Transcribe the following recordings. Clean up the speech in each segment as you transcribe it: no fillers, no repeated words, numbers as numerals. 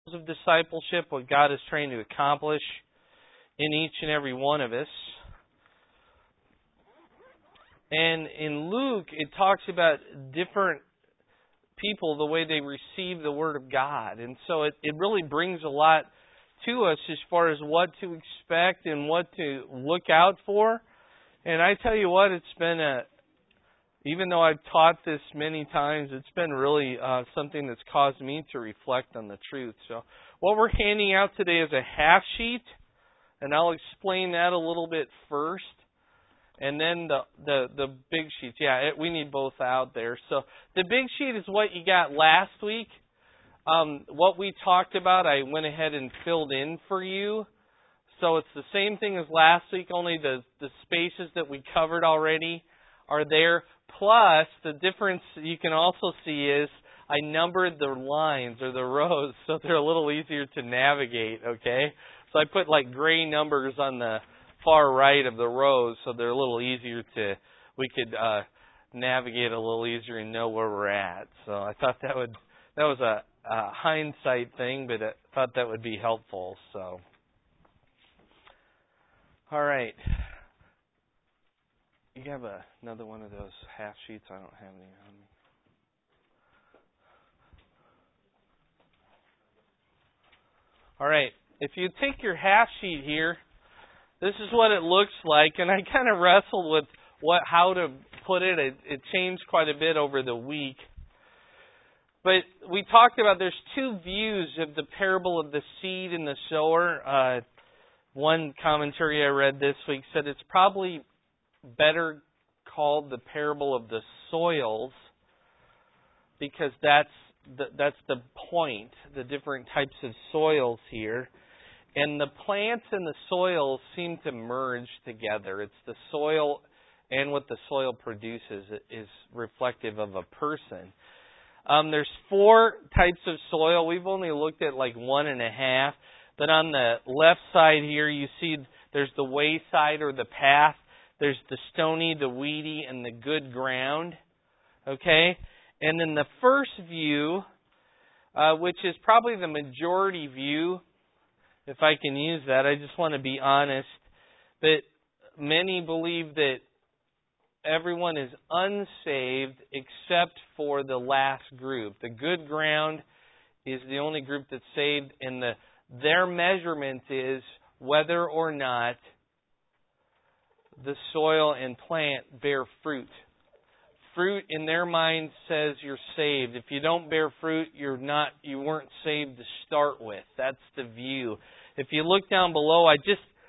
of discipleship, what God is trying to accomplish in each and every one of us. And in Luke, it talks about different people, the way they receive the Word of God. And so it really brings a lot to us as far as what to expect and what to look out for. And I tell you what, it's been even though I've taught this many times, it's been really something that's caused me to reflect on the truth. So what we're handing out today is a half sheet, and I'll explain that a little bit first. And then the big sheets. Yeah, we need both out there. So the big sheet is what you got last week. What we talked about, I went ahead and filled in for you. So it's the same thing as last week, only the spaces that we covered already are there. Plus, the difference you can also see is I numbered the lines or the rows so they're a little easier to navigate, okay? So I put like gray numbers on the far right of the rows so they're a little easier we could navigate a little easier and know where we're at. So I thought that was a hindsight thing, but I thought that would be helpful. So, all right. You have another one of those half sheets? I don't have any on me. All right. If you take your half sheet here, this is what it looks like, and I kind of wrestled with how to put it. It changed quite a bit over the week. But we talked about there's two views of the parable of the seed and the sower. One commentary I read this week said it's probably better called the parable of the soils because that's the point, the different types of soils here. And the plants and the soils seem to merge together. It's the soil and what the soil produces is reflective of a person. There's 4 types of soil. We've only looked at like 1.5. But on the left side here, you see there's the wayside or the path. There's the stony, the weedy, and the good ground. Okay? And then the first view, which is probably the majority view, if I can use that, I just want to be honest, that many believe that everyone is unsaved except for the last group. The good ground is the only group that's saved, and their measurement is whether or not the soil and plant bear fruit. Fruit in their mind says you're saved. If you don't bear fruit, you weren't saved to start with. That's the view. If you look down below, on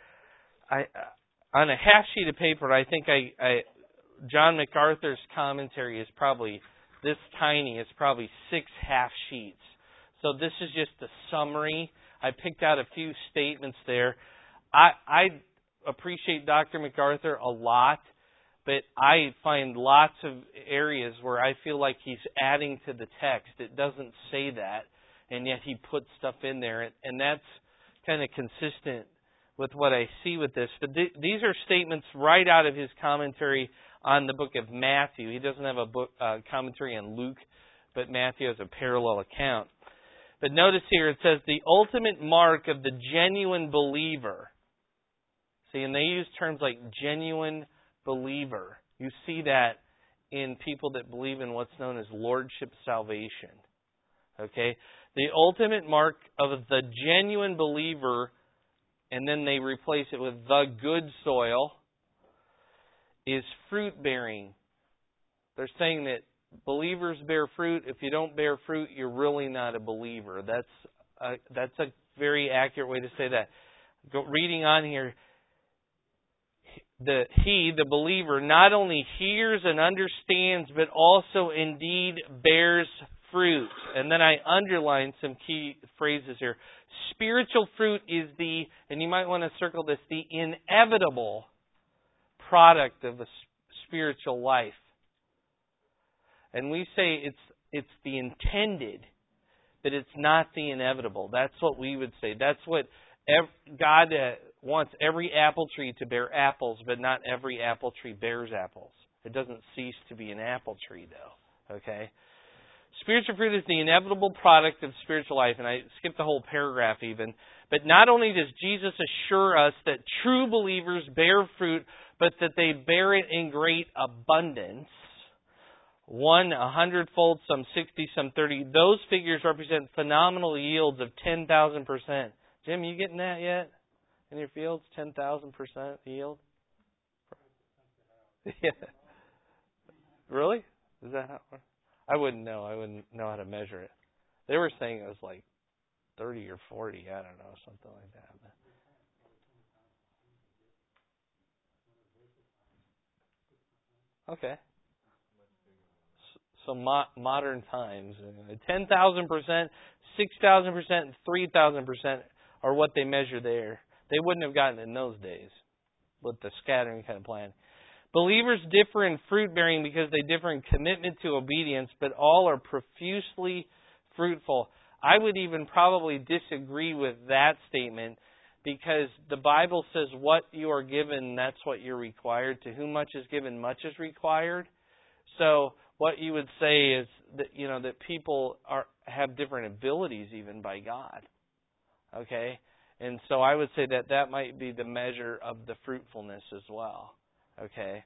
a half sheet of paper, I think John MacArthur's commentary is probably this tiny. It's probably 6 half sheets. So this is just a summary. I picked out a few statements there. I appreciate Dr. MacArthur a lot, but I find lots of areas where I feel like he's adding to the text. It doesn't say that, and yet he puts stuff in there, and that's kind of consistent with what I see with this. But these are statements right out of his commentary on the book of Matthew. He doesn't have a book commentary on Luke, but Matthew has a parallel account. But notice here it says the ultimate mark of the genuine believer. See, and they use terms like genuine believer. You see that in people that believe in what's known as lordship salvation. Okay? The ultimate mark of the genuine believer, and then they replace it with the good soil, is fruit bearing. They're saying that believers bear fruit. If you don't bear fruit, you're really not a believer. That's a very accurate way to say that. Reading on here, the believer, not only hears and understands, but also indeed bears fruit. And then I underlined some key phrases here. Spiritual fruit is and you might want to circle this, the inevitable product of a spiritual life. And we say it's the intended, but it's not the inevitable. That's what we would say. That's what God wants every apple tree to bear apples, but not every apple tree bears apples. It doesn't cease to be an apple tree, though. Okay? Spiritual fruit is the inevitable product of spiritual life. And I skipped the whole paragraph even. But not only does Jesus assure us that true believers bear fruit, but that they bear it in great abundance. 100-fold, some 60, some 30. Those figures represent phenomenal yields of 10,000%. Jim, you getting that yet? In your fields, 10,000% yield? Yeah. Really? Is that how it works? I wouldn't know. I wouldn't know how to measure it. They were saying it was like 30 or 40. I don't know, something like that. Okay. So modern times, 10,000%, 6,000%, and 3,000% are what they measure there. They wouldn't have gotten it in those days with the scattering kind of plan. Believers differ in fruit bearing because they differ in commitment to obedience, but all are profusely fruitful. I would even probably disagree with that statement because the Bible says what you are given, that's what you're required. To whom much is given, much is required. So what you would say is that that people have different abilities even by God. Okay? And so I would say that might be the measure of the fruitfulness as well. Okay?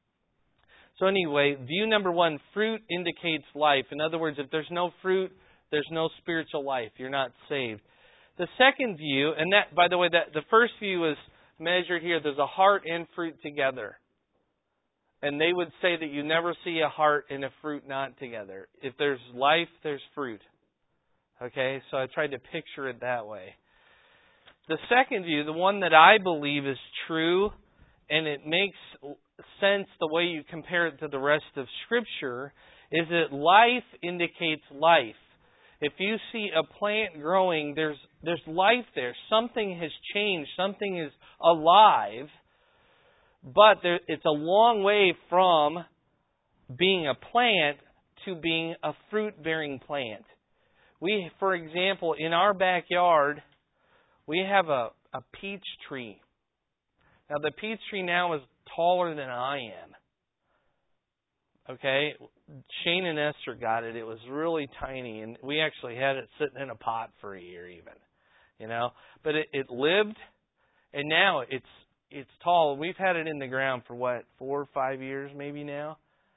So anyway, view number 1, fruit indicates life. In other words, if there's no fruit, there's no spiritual life. You're not saved. The second view, and that, by the way, that the first view is measured here. There's a heart and fruit together. And they would say that you never see a heart and a fruit not together. If there's life, there's fruit. Okay, so I tried to picture it that way. The second view, the one that I believe is true, and it makes sense the way you compare it to the rest of Scripture, is that life indicates life. If you see a plant growing, there's life there. Something has changed. Something is alive. But it's a long way from being a plant to being a fruit-bearing plant. We, for example, in our backyard, we have a peach tree. Now, the peach tree now is taller than I am. Okay? Shane and Esther got it. It was really tiny, and we actually had it sitting in a pot for a year even. But it lived, and now it's tall. We've had it in the ground for 4 or 5 years maybe now.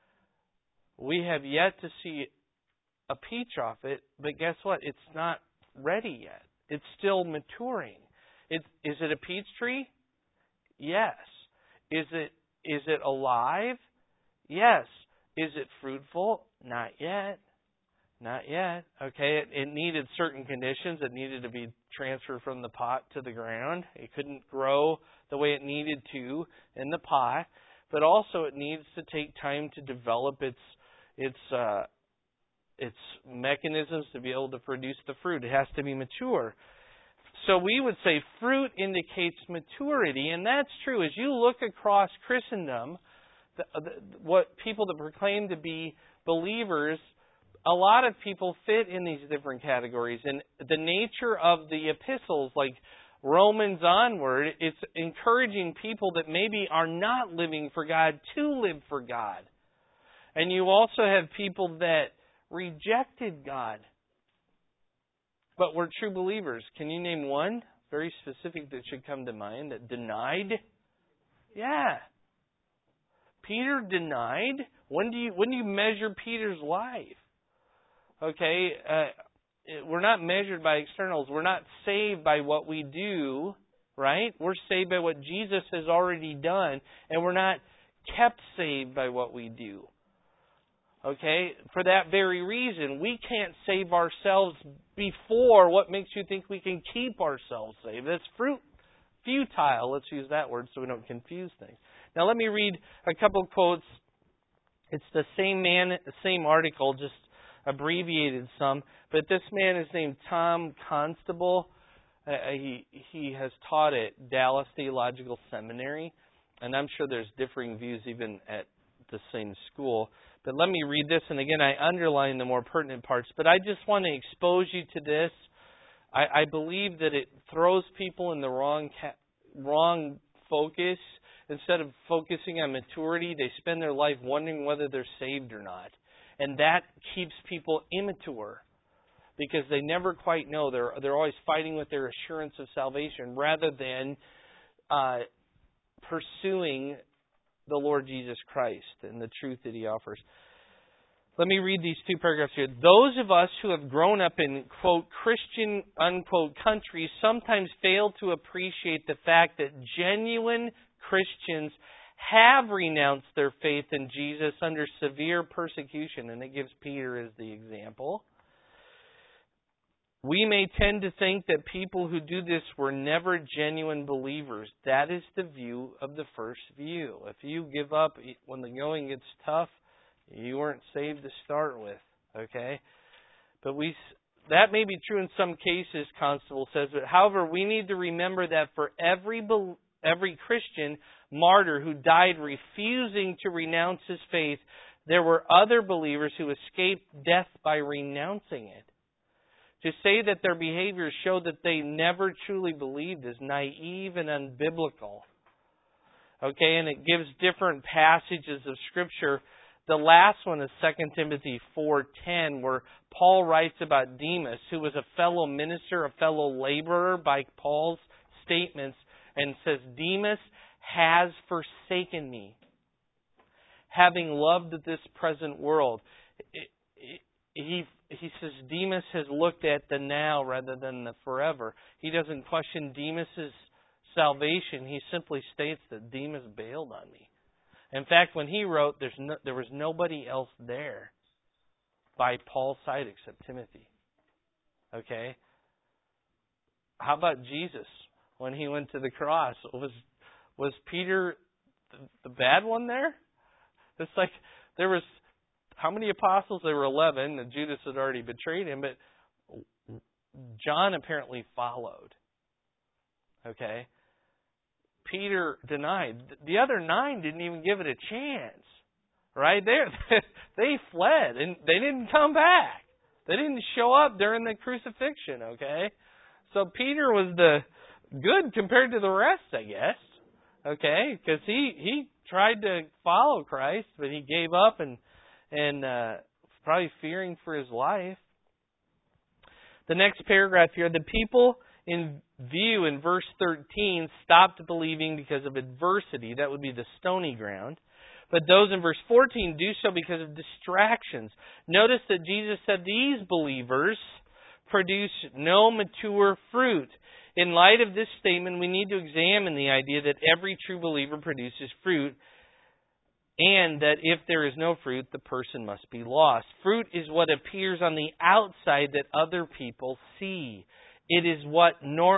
We have yet to see a peach off it, but guess what? It's not ready yet. It's still maturing. Is it a peach tree? Yes. Is it alive? Yes. Is it fruitful? Not yet. Not yet. Okay, it needed certain conditions. It needed to be transferred from the pot to the ground. It couldn't grow the way it needed to in the pot, but also it needs to take time to develop its mechanisms to be able to produce the fruit. It has to be mature. So we would say fruit indicates maturity, and that's true. As you look across Christendom, what people that proclaim to be believers, a lot of people fit in these different categories. And the nature of the epistles, like Romans onward, it's encouraging people that maybe are not living for God to live for God. And you also have people that rejected God, but were true believers. Can you name one very specific that should come to mind that denied? Yeah. Peter denied. When do you measure Peter's life? Okay, we're not measured by externals. We're not saved by what we do, right? We're saved by what Jesus has already done, and we're not kept saved by what we do. Okay, for that very reason, we can't save ourselves before. What makes you think we can keep ourselves saved? That's futile. Let's use that word so we don't confuse things. Now let me read a couple quotes. It's the same article, just abbreviated some. But this man is named Tom Constable. He has taught at Dallas Theological Seminary, and I'm sure there's differing views even at the same school. But let me read this, and again, I underline the more pertinent parts. But I just want to expose you to this. I believe that it throws people in the wrong focus. Instead of focusing on maturity, they spend their life wondering whether they're saved or not. And that keeps people immature because they never quite know. They're always fighting with their assurance of salvation rather than pursuing the Lord Jesus Christ and the truth that He offers. Let me read these two paragraphs here. Those of us who have grown up in, quote, Christian, unquote, countries sometimes fail to appreciate the fact that genuine Christians have renounced their faith in Jesus under severe persecution. And it gives Peter as the example. We may tend to think that people who do this were never genuine believers. That is the view of the first view. If you give up when the going gets tough, you weren't saved to start with, okay? But that may be true in some cases, Constable says. But however, we need to remember that for every Christian martyr who died refusing to renounce his faith, there were other believers who escaped death by renouncing it. To say that their behavior showed that they never truly believed is naive and unbiblical. Okay, and it gives different passages of Scripture. The last one is 2 Timothy 4:10, where Paul writes about Demas, who was a fellow minister, a fellow laborer by Paul's statements, and says, Demas has forsaken me, having loved this present world. He says Demas has looked at the now rather than the forever. He doesn't question Demas's salvation. He simply states that Demas bailed on me. In fact, when he wrote, there was nobody else there by Paul's side except Timothy. Okay? How about Jesus when He went to the cross? Was Peter the bad one there? It's like there was, how many apostles? There were 11, and Judas had already betrayed Him, but John apparently followed. Okay? Peter denied. The other 9 didn't even give it a chance. Right? They fled and they didn't come back. They didn't show up during the crucifixion, okay? So Peter was the good compared to the rest, I guess. Okay? Because he tried to follow Christ, but he gave up and probably fearing for his life. The next paragraph here, the people in view in verse 13 stopped believing because of adversity. That would be the stony ground. But those in verse 14 do so because of distractions. Notice that Jesus said these believers produce no mature fruit. In light of this statement, we need to examine the idea that every true believer produces fruit, and that if there is no fruit, the person must be lost. Fruit is what appears on the outside that other people see. It is what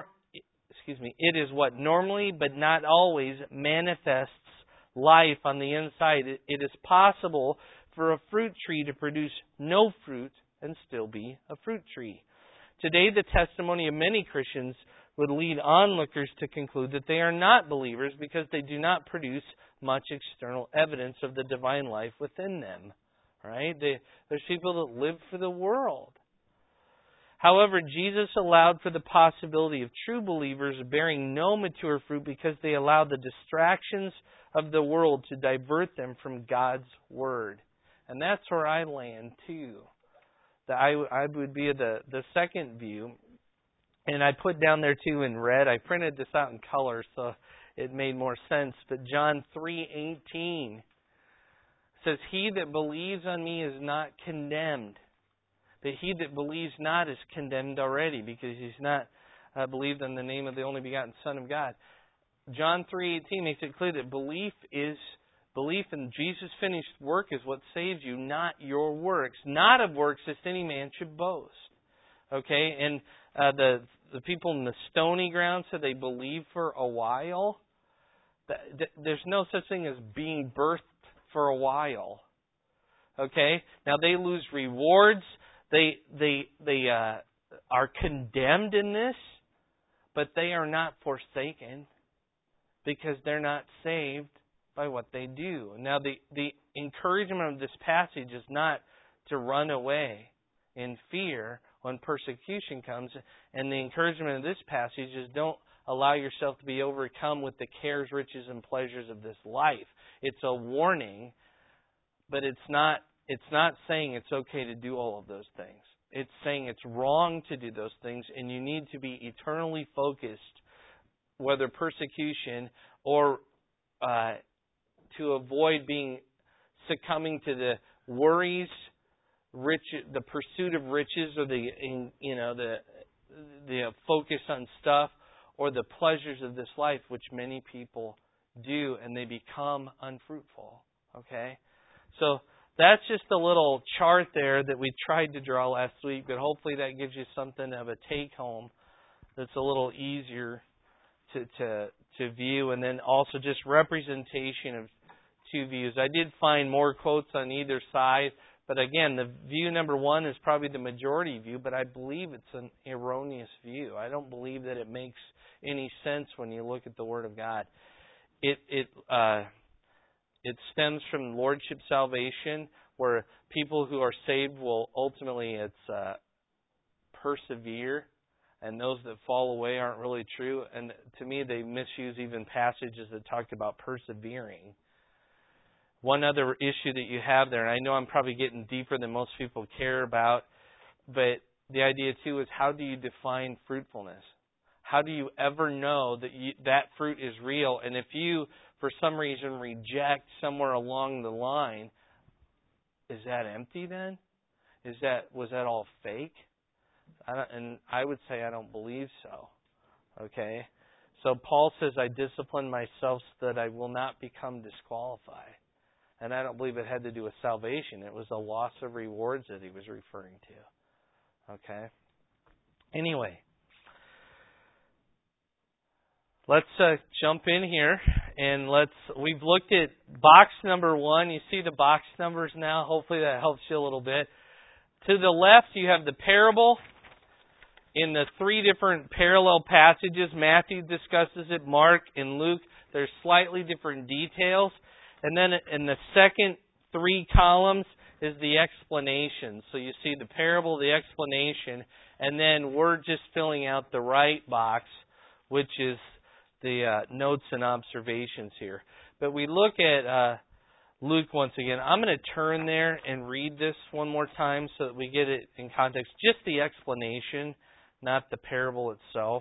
normally, but not always, manifests life on the inside. It is possible for a fruit tree to produce no fruit and still be a fruit tree. Today, the testimony of many Christians would lead onlookers to conclude that they are not believers because they do not produce much external evidence of the divine life within them. Right? There's people that live for the world. However, Jesus allowed for the possibility of true believers bearing no mature fruit because they allowed the distractions of the world to divert them from God's Word. And that's where I land too. I would be the second view. And I put down there too in red. I printed this out in color so it made more sense. But John 3:18 says, He that believes on me is not condemned. But he that believes not is condemned already because he's not believed in the name of the only begotten Son of God. John 3:18 makes it clear that belief in Jesus' finished work is what saves you, not your works. Not of works, lest any man should boast. Okay? And the people in the stony ground said they believed for a while. There's no such thing as being birthed for a while. Okay? Now they lose rewards. They are condemned in this, but they are not forsaken because they're not saved by what they do. Now, the encouragement of this passage is not to run away in fear when persecution comes. And the encouragement of this passage is don't allow yourself to be overcome with the cares, riches, and pleasures of this life. It's a warning, but it's not it's not saying it's okay to do all of those things. It's saying it's wrong to do those things, and you need to be eternally focused, whether persecution or to avoid succumbing to the worries, the pursuit of riches, or the focus on stuff, or the pleasures of this life, which many people do, and they become unfruitful. Okay? So that's just a little chart there that we tried to draw last week, but hopefully that gives you something of a take-home that's a little easier to view, and then also just representation of two views. I did find more quotes on either side, but again, the view number one is probably the majority view, but I believe it's an erroneous view. I don't believe that it makes any sense when you look at the Word of God. It stems from lordship salvation, where people who are saved will ultimately persevere, and those that fall away aren't really true. And to me, they misuse even passages that talk about persevering. One other issue that you have there, and I know I'm probably getting deeper than most people care about, but the idea too is, how do you define fruitfulness? How do you ever know that that fruit is real? And if you, for some reason, reject somewhere along the line, is that empty then? Was that all fake? And I would say I don't believe so. Okay? So Paul says, I discipline myself so that I will not become disqualified. And I don't believe it had to do with salvation. It was a loss of rewards that he was referring to. Okay? Anyway, let's jump in here, and we've looked at box number 1. You see the box numbers now. Hopefully that helps you a little bit. To the left, you have the parable in the 3 different parallel passages. Matthew discusses it, Mark and Luke. There's slightly different details. And then in the second 3 columns is the explanation. So you see the parable, the explanation, and then we're just filling out the right box, which is the notes and observations here. But we look at Luke once again. I'm going to turn there and read this one more time so that we get it in context. Just the explanation, not the parable itself.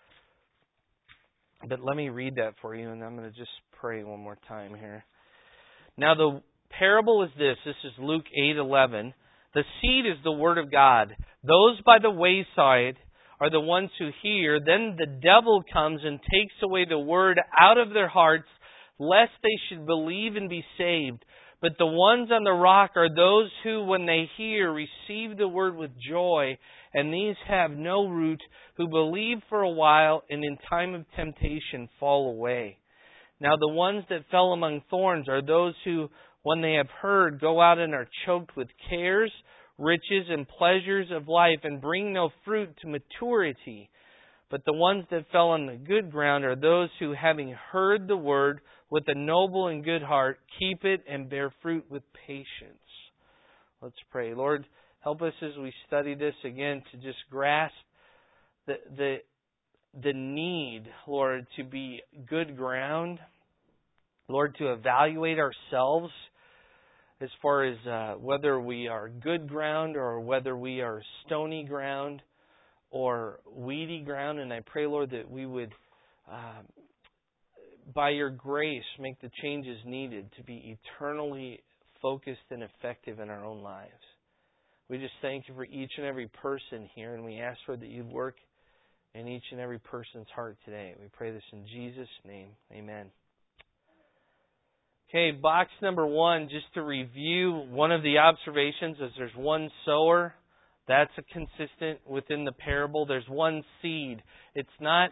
But let me read that for you, and I'm going to just pray one more time here. Now the parable is this. This is Luke 8:11. The seed is the word of God. Those by the wayside are the ones who hear. Then the devil comes and takes away the word out of their hearts, lest they should believe and be saved. But the ones on the rock are those who, when they hear, receive the word with joy. And these have no root, who believe for a while, and in time of temptation fall away. Now the ones that fell among thorns are those who, when they have heard, go out and are choked with cares, riches, and pleasures of life, and bring no fruit to maturity. But the ones that fell on the good ground are those who, having heard the word with a noble and good heart, keep it and bear fruit with patience. Let's pray. Lord, help us as we study this again to just grasp the need, Lord, to be good ground. Lord, to evaluate ourselves as far as whether we are good ground or whether we are stony ground or weedy ground. And I pray, Lord, that we would, by your grace, make the changes needed to be eternally focused and effective in our own lives. We just thank you for each and every person here, and we ask, Lord, that you'd work in each and every person's heart today. We pray this in Jesus' name. Amen. Okay, box number 1, just to review one of the observations, is there's one sower. That's a consistent within the parable. There's one seed. It's not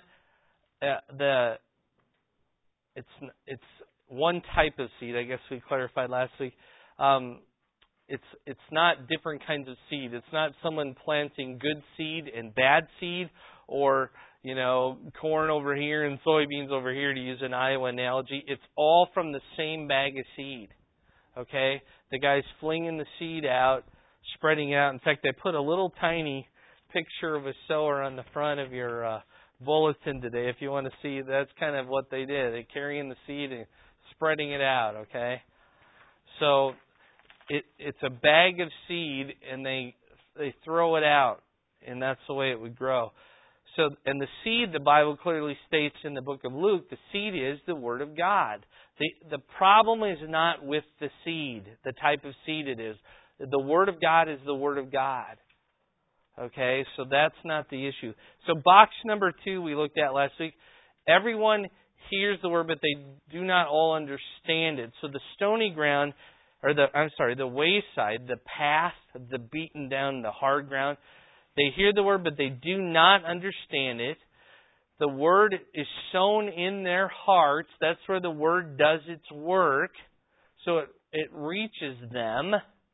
it's one type of seed. I guess we clarified last week. It's not different kinds of seed. It's not someone planting good seed and bad seed, or corn over here and soybeans over here, to use an Iowa analogy. It's all from the same bag of seed. Okay? The guy's flinging the seed out, spreading it out. In fact, I put a little tiny picture of a sower on the front of your bulletin today. If you want to see, that's kind of what they did. They're carrying the seed and spreading it out. Okay? So it's a bag of seed, and they throw it out, and that's the way it would grow. So, and the seed, the Bible clearly states in the book of Luke, the seed is the Word of God. The problem is not with the seed, the type of seed it is. The Word of God is the Word of God. Okay, so that's not the issue. So box number 2 we looked at last week. Everyone hears the Word, but they do not all understand it. So the stony ground, or the wayside, the path, the beaten down, the hard ground, they hear the Word, but they do not understand it. The Word is sown in their hearts. That's where the Word does its work. So it reaches them.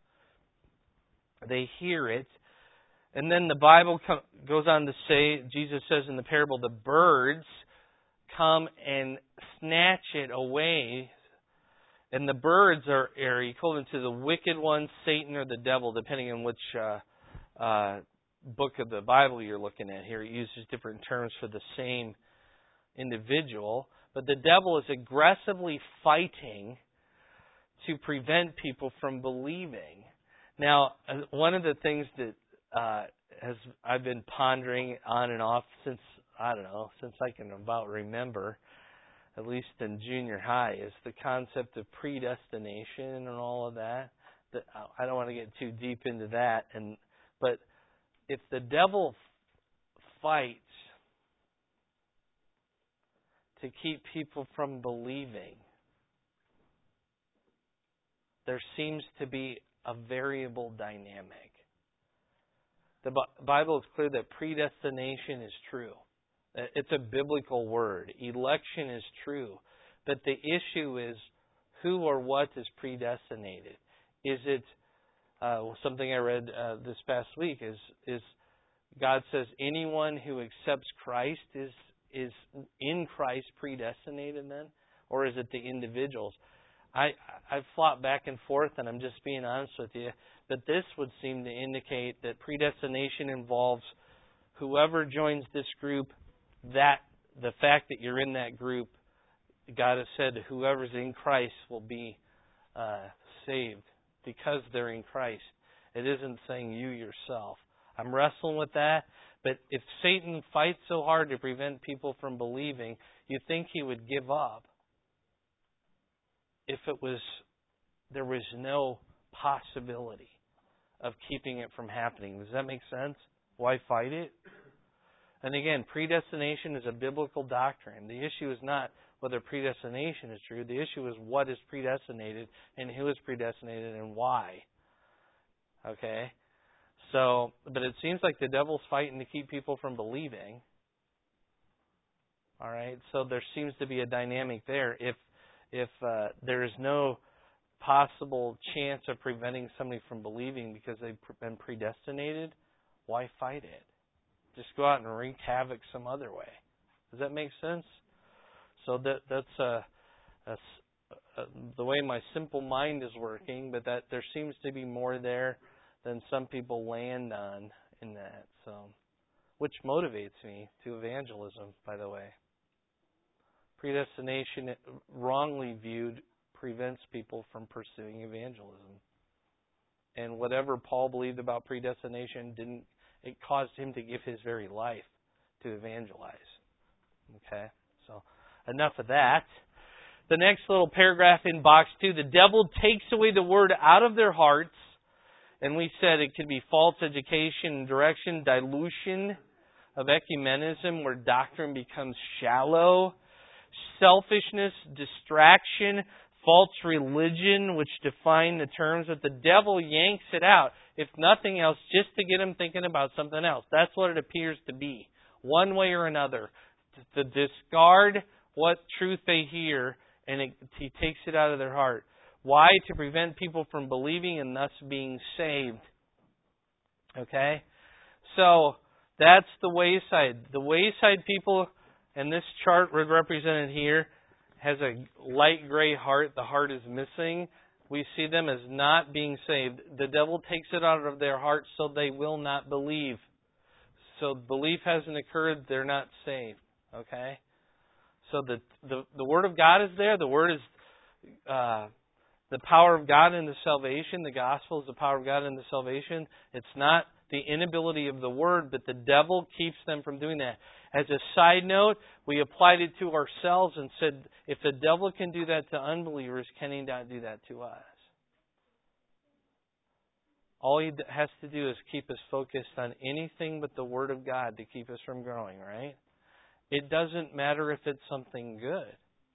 They hear it. And then the Bible goes on to say, Jesus says in the parable, the birds come and snatch it away. And the birds are equivalent to the wicked one, Satan, or the devil, depending on which book of the Bible you're looking at here. It uses different terms for the same individual. But the devil is aggressively fighting to prevent people from believing. Now, one of the things that I've been pondering on and off since I can about remember, at least in junior high, is the concept of predestination and all of that. I don't want to get too deep into that, but if the devil fights to keep people from believing, there seems to be a variable dynamic. The Bible is clear that predestination is true. It's a biblical word. Election is true. But the issue is who or what is predestinated. Is it something I read this past week is God says anyone who accepts Christ is in Christ predestinated then? Or is it the individuals? I've flopped back and forth, and I'm just being honest with you, but this would seem to indicate that predestination involves whoever joins this group, that the fact that you're in that group, God has said whoever's in Christ will be saved because they're in Christ. It isn't saying you yourself. I'm wrestling with that, but if Satan fights so hard to prevent people from believing, you think he would give up if there was no possibility of keeping it from happening. Does that make sense? Why fight it? And again, predestination is a biblical doctrine. The issue is not whether predestination is true. The issue is what is predestinated and who is predestinated and why. Okay? So, but it seems like the devil's fighting to keep people from believing. All right? So there seems to be a dynamic there. If there is no possible chance of preventing somebody from believing because they've been predestinated, why fight it? Just go out and wreak havoc some other way. Does that make sense? So that's the way my simple mind is working, but that there seems to be more there than some people land on in that. So, which motivates me to evangelism, by the way. Predestination, wrongly viewed, prevents people from pursuing evangelism. And whatever Paul believed about predestination, it caused him to give his very life to evangelize. Okay, so enough of that. The next little paragraph in box 2, the devil takes away the word out of their hearts, and we said it could be false education and direction, dilution of ecumenism where doctrine becomes shallow, selfishness, distraction, false religion, which define the terms, but the devil yanks it out, if nothing else, just to get them thinking about something else. That's what it appears to be, one way or another, to discard what truth they hear, and he takes it out of their heart. Why? To prevent people from believing and thus being saved. Okay? So, that's the wayside. The wayside people, and this chart represented here, has a light gray heart. The heart is missing. We see them as not being saved. The devil takes it out of their heart so they will not believe. So belief hasn't occurred, they're not saved. Okay? So the Word of God is there. The Word is the power of God into salvation. The gospel is the power of God into salvation. It's not the inability of the Word, but the devil keeps them from doing that. As a side note, we applied it to ourselves and said, if the devil can do that to unbelievers, can he not do that to us? All he has to do is keep us focused on anything but the Word of God to keep us from growing, right? It doesn't matter if it's something good.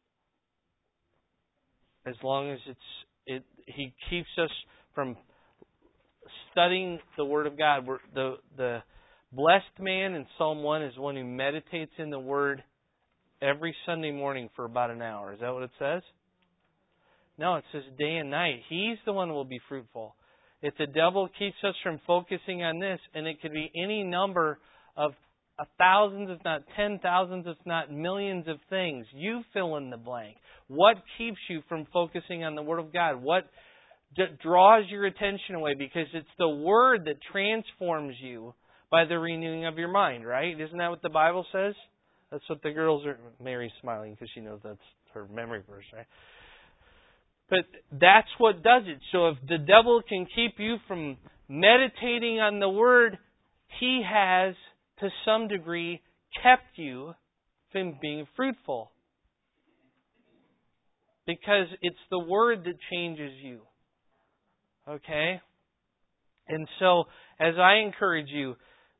As long as he keeps us from studying the Word of God. The blessed man in Psalm 1 is one who meditates in the Word every Sunday morning for about an hour. Is that what it says? No, it says day and night. He's the one who will be fruitful. If the devil keeps us from focusing on this, and it could be any number of thousands, if not 10,000s, if not millions of things, you fill in the blank. What keeps you from focusing on the Word of God? What draws your attention away? Because it's the Word that transforms you by the renewing of your mind, right? Isn't that what the Bible says? That's what the girls are... Mary's smiling because she knows that's her memory verse, right? But that's what does it. So if the devil can keep you from meditating on the Word, he has, to some degree, kept you from being fruitful. Because it's the Word that changes you. Okay? And so, as I encourage you,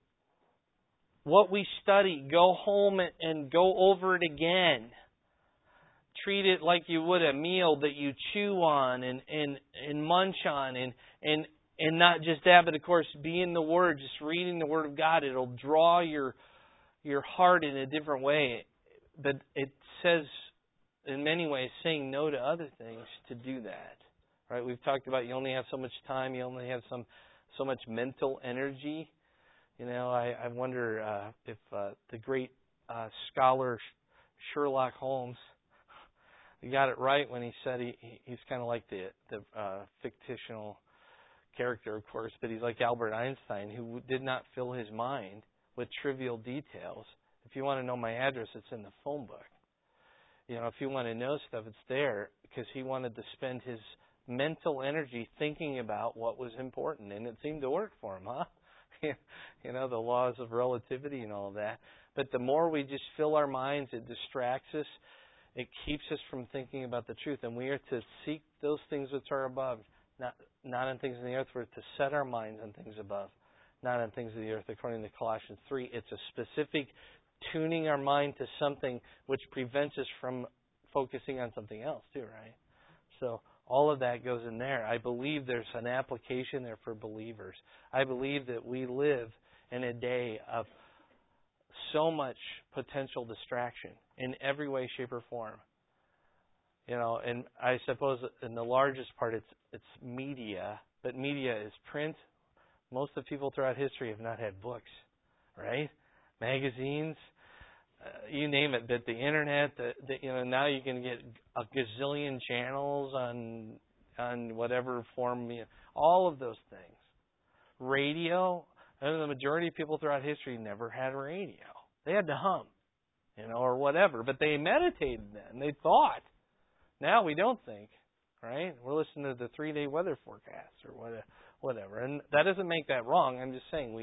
what we study, go home and go over it again. Treat it like you would a meal that you chew on and munch on and not just that, but of course be in the Word, just reading the Word of God. It'll draw your heart in a different way. But it says, in many ways, saying no to other things to do that. Right? We've talked about you only have so much time, you only have so much mental energy. You know, I wonder if the great scholar Sherlock Holmes, he got it right when he said he's kind of like the fictional character, of course, but he's like Albert Einstein, who did not fill his mind with trivial details. If you want to know my address, it's in the phone book. You know, if you want to know stuff, it's there, because he wanted to spend his mental energy thinking about what was important, and it seemed to work for him, huh? You know, the laws of relativity and all of that. But the more we just fill our minds, it distracts us. It keeps us from thinking about the truth. And we are to seek those things which are above, not on things in the earth. We're to set our minds on things above, not on things of the earth, according to Colossians 3. It's a specific tuning our mind to something which prevents us from focusing on something else too, right? So all of that goes in there. I believe there's an application there for believers. I believe that we live in a day of so much potential distraction in every way, shape, or form. You know, and I suppose in the largest part it's media, but media is print. Most of the people throughout history have not had books, right? Magazines, you name it. But the internet, you know, now you can get a gazillion channels on whatever form. You know, all of those things. Radio. The majority of people throughout history never had radio. They had to hum, you know, or whatever. But they meditated then. They thought. Now we don't think, right? We're listening to the 3-day weather forecast or whatever. And that doesn't make that wrong. I'm just saying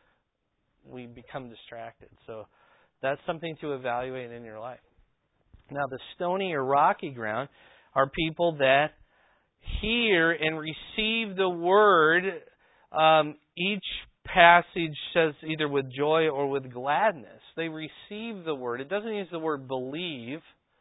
we become distracted. So that's something to evaluate in your life. Now, the stony or rocky ground are people that hear and receive the word. Each passage says either with joy or with gladness. They receive the word. It doesn't use the word believe,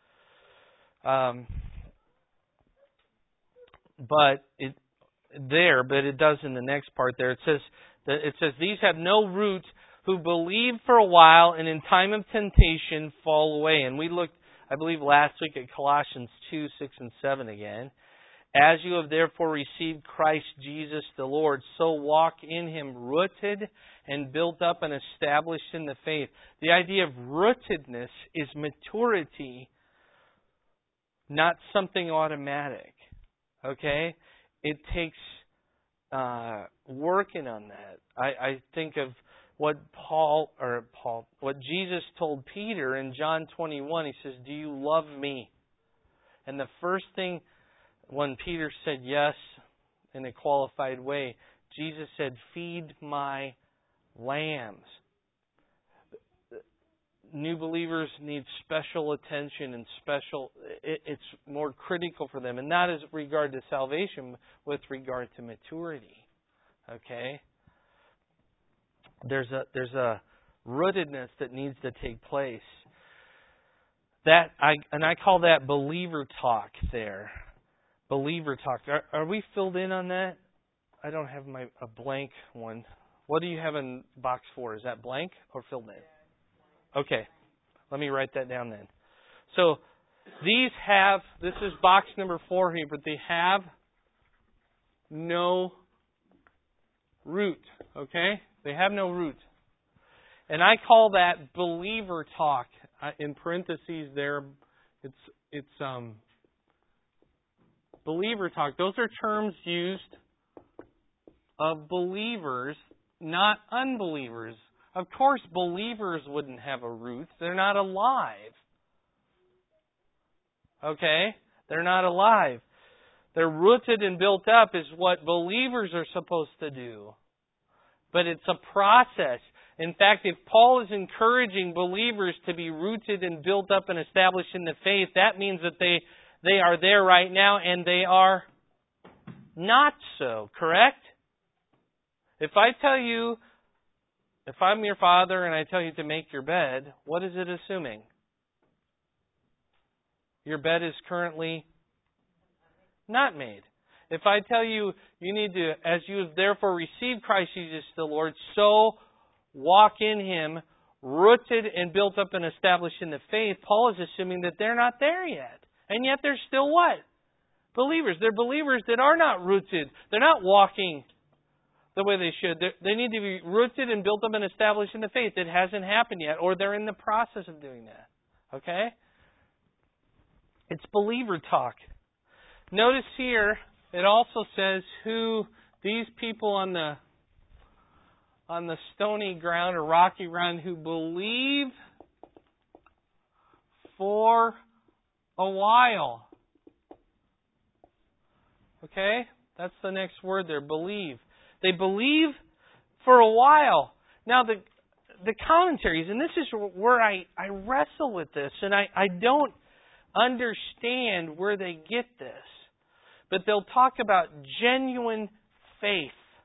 but it does in the next part there. It says these have no root, who believe for a while and in time of temptation fall away. And we looked, I believe, last week at Colossians 2, 6, and 7 again. As you have therefore received Christ Jesus the Lord, so walk in Him, rooted and built up and established in the faith. The idea of rootedness is maturity, not something automatic. Okay? It takes working on that. I think of what what Jesus told Peter in John 21. He says, "Do you love me?" And the first thing When Peter said yes in a qualified way, Jesus said, "Feed my lambs." New believers need special attention and it's more critical for them. And not as regard to salvation, with regard to maturity. Okay? There's a rootedness that needs to take place. I call that believer talk there. Believer talk. Are we filled in on that? I don't have a blank one. What do you have in box 4? Is that blank or filled in? Okay, let me write that down then. So this is box number 4 here, but they have no root. Okay? They have no root. And I call that believer talk. In parentheses there, it's believer talk. Those are terms used of believers, not unbelievers. Of course, believers wouldn't have a root. They're not alive. Okay? They're not alive. They're rooted and built up is what believers are supposed to do. But it's a process. In fact, if Paul is encouraging believers to be rooted and built up and established in the faith, that means that they are there right now and they are not so, correct? If I'm your father and I tell you to make your bed, what is it assuming? Your bed is currently not made. If I tell you need to, as you have therefore received Christ Jesus the Lord, so walk in Him, rooted and built up and established in the faith, Paul is assuming that they're not there yet. And yet they're still what? Believers. They're believers that are not rooted. They're not walking the way they should. They need to be rooted and built up and established in the faith. It hasn't happened yet, or they're in the process of doing that. Okay? It's believer talk. Notice here, it also says who these people on the stony ground or rocky ground who believe for a while. Okay? That's the next word there, believe. They believe for a while. Now, the commentaries, and this is where I wrestle with this, and I don't understand where they get this. But they'll talk about genuine faith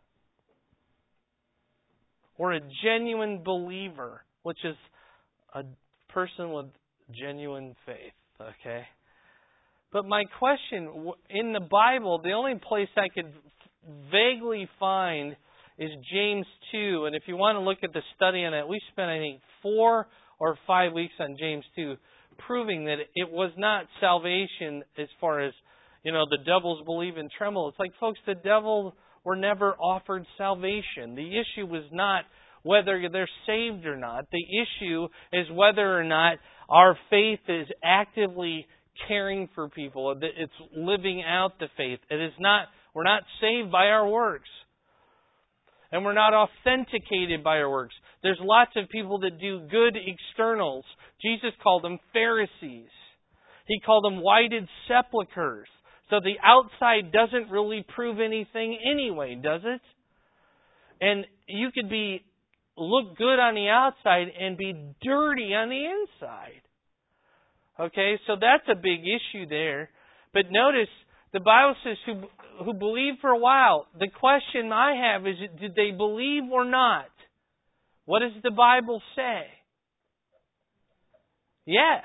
or a genuine believer, which is a person with genuine faith. Okay? But my question, in the Bible, the only place I could vaguely find is James 2. And if you want to look at the study on it, we spent, I think, 4 or 5 weeks on James 2, proving that it was not salvation as far as, the devils believe and tremble. It's like, folks, the devil were never offered salvation. The issue was not whether they're saved or not. The issue is whether or not our faith is actively caring for people. It's living out the faith. It is not. We're not saved by our works. And we're not authenticated by our works. There's lots of people that do good externals. Jesus called them Pharisees. He called them whited sepulchres. So the outside doesn't really prove anything anyway, does it? And you could look good on the outside and be dirty on the inside. Okay, so that's a big issue there. But notice, the Bible says who believe for a while. The question I have is, did they believe or not? What does the Bible say? Yes.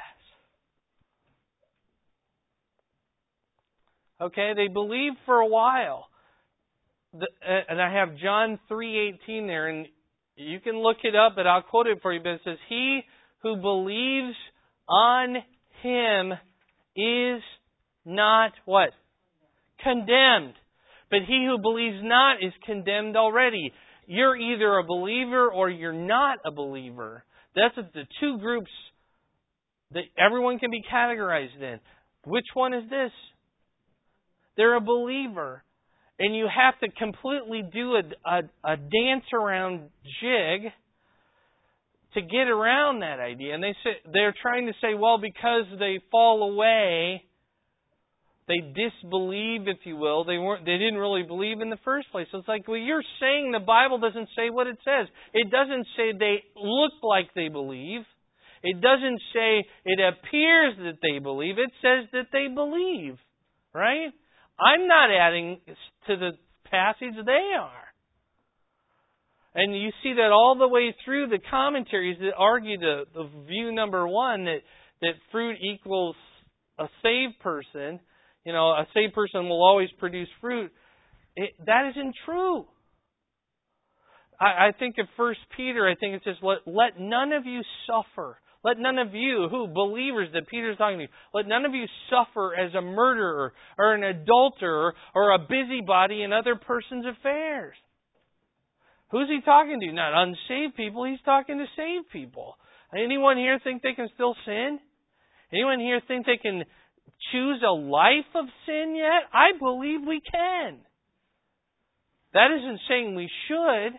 Okay, they believed for a while. And I have John 3:18 there, and you can look it up, but I'll quote it for you. But it says, "He who believes on Him is not" what? Condemned. But he who believes not is condemned already. You're either a believer or you're not a believer. That's the two groups that everyone can be categorized in. Which one is this? They're a believer. And you have to completely do a dance around jig to get around that idea. And they're trying to say, well, because they fall away, They disbelieve, if you will. They didn't really believe in the first place. So it's like, well, you're saying the Bible doesn't say what it says. It doesn't say they look like they believe. It doesn't say it appears that they believe. It says that they believe. Right? I'm not adding to the passage, they are. And you see that all the way through the commentaries that argue the view number one, that fruit equals a saved person. You know, a saved person will always produce fruit. That isn't true. I think of 1 Peter, I think it says, let none of you suffer. Let none of you, believers that Peter's talking to, let none of you suffer as a murderer or an adulterer or a busybody in other person's affairs. Who's he talking to? Not unsaved people. He's talking to saved people. Anyone here think they can still sin? Anyone here think they can choose a life of sin yet? I believe we can. That isn't saying we should.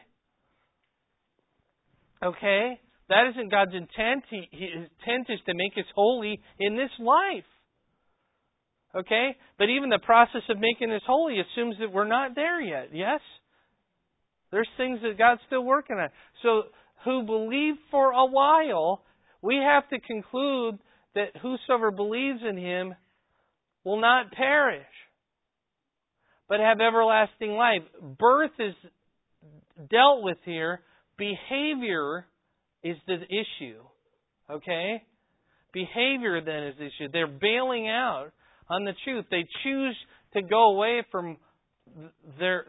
Okay? That isn't God's intent. His intent is to make us holy in this life. Okay? But even the process of making us holy assumes that we're not there yet. Yes? There's things that God's still working on. So, who believe for a while, we have to conclude that whosoever believes in Him will not perish, but have everlasting life. Birth is dealt with here. Behavior is the issue. Okay? Behavior then is the issue. They're bailing out on the truth. They choose to go away from their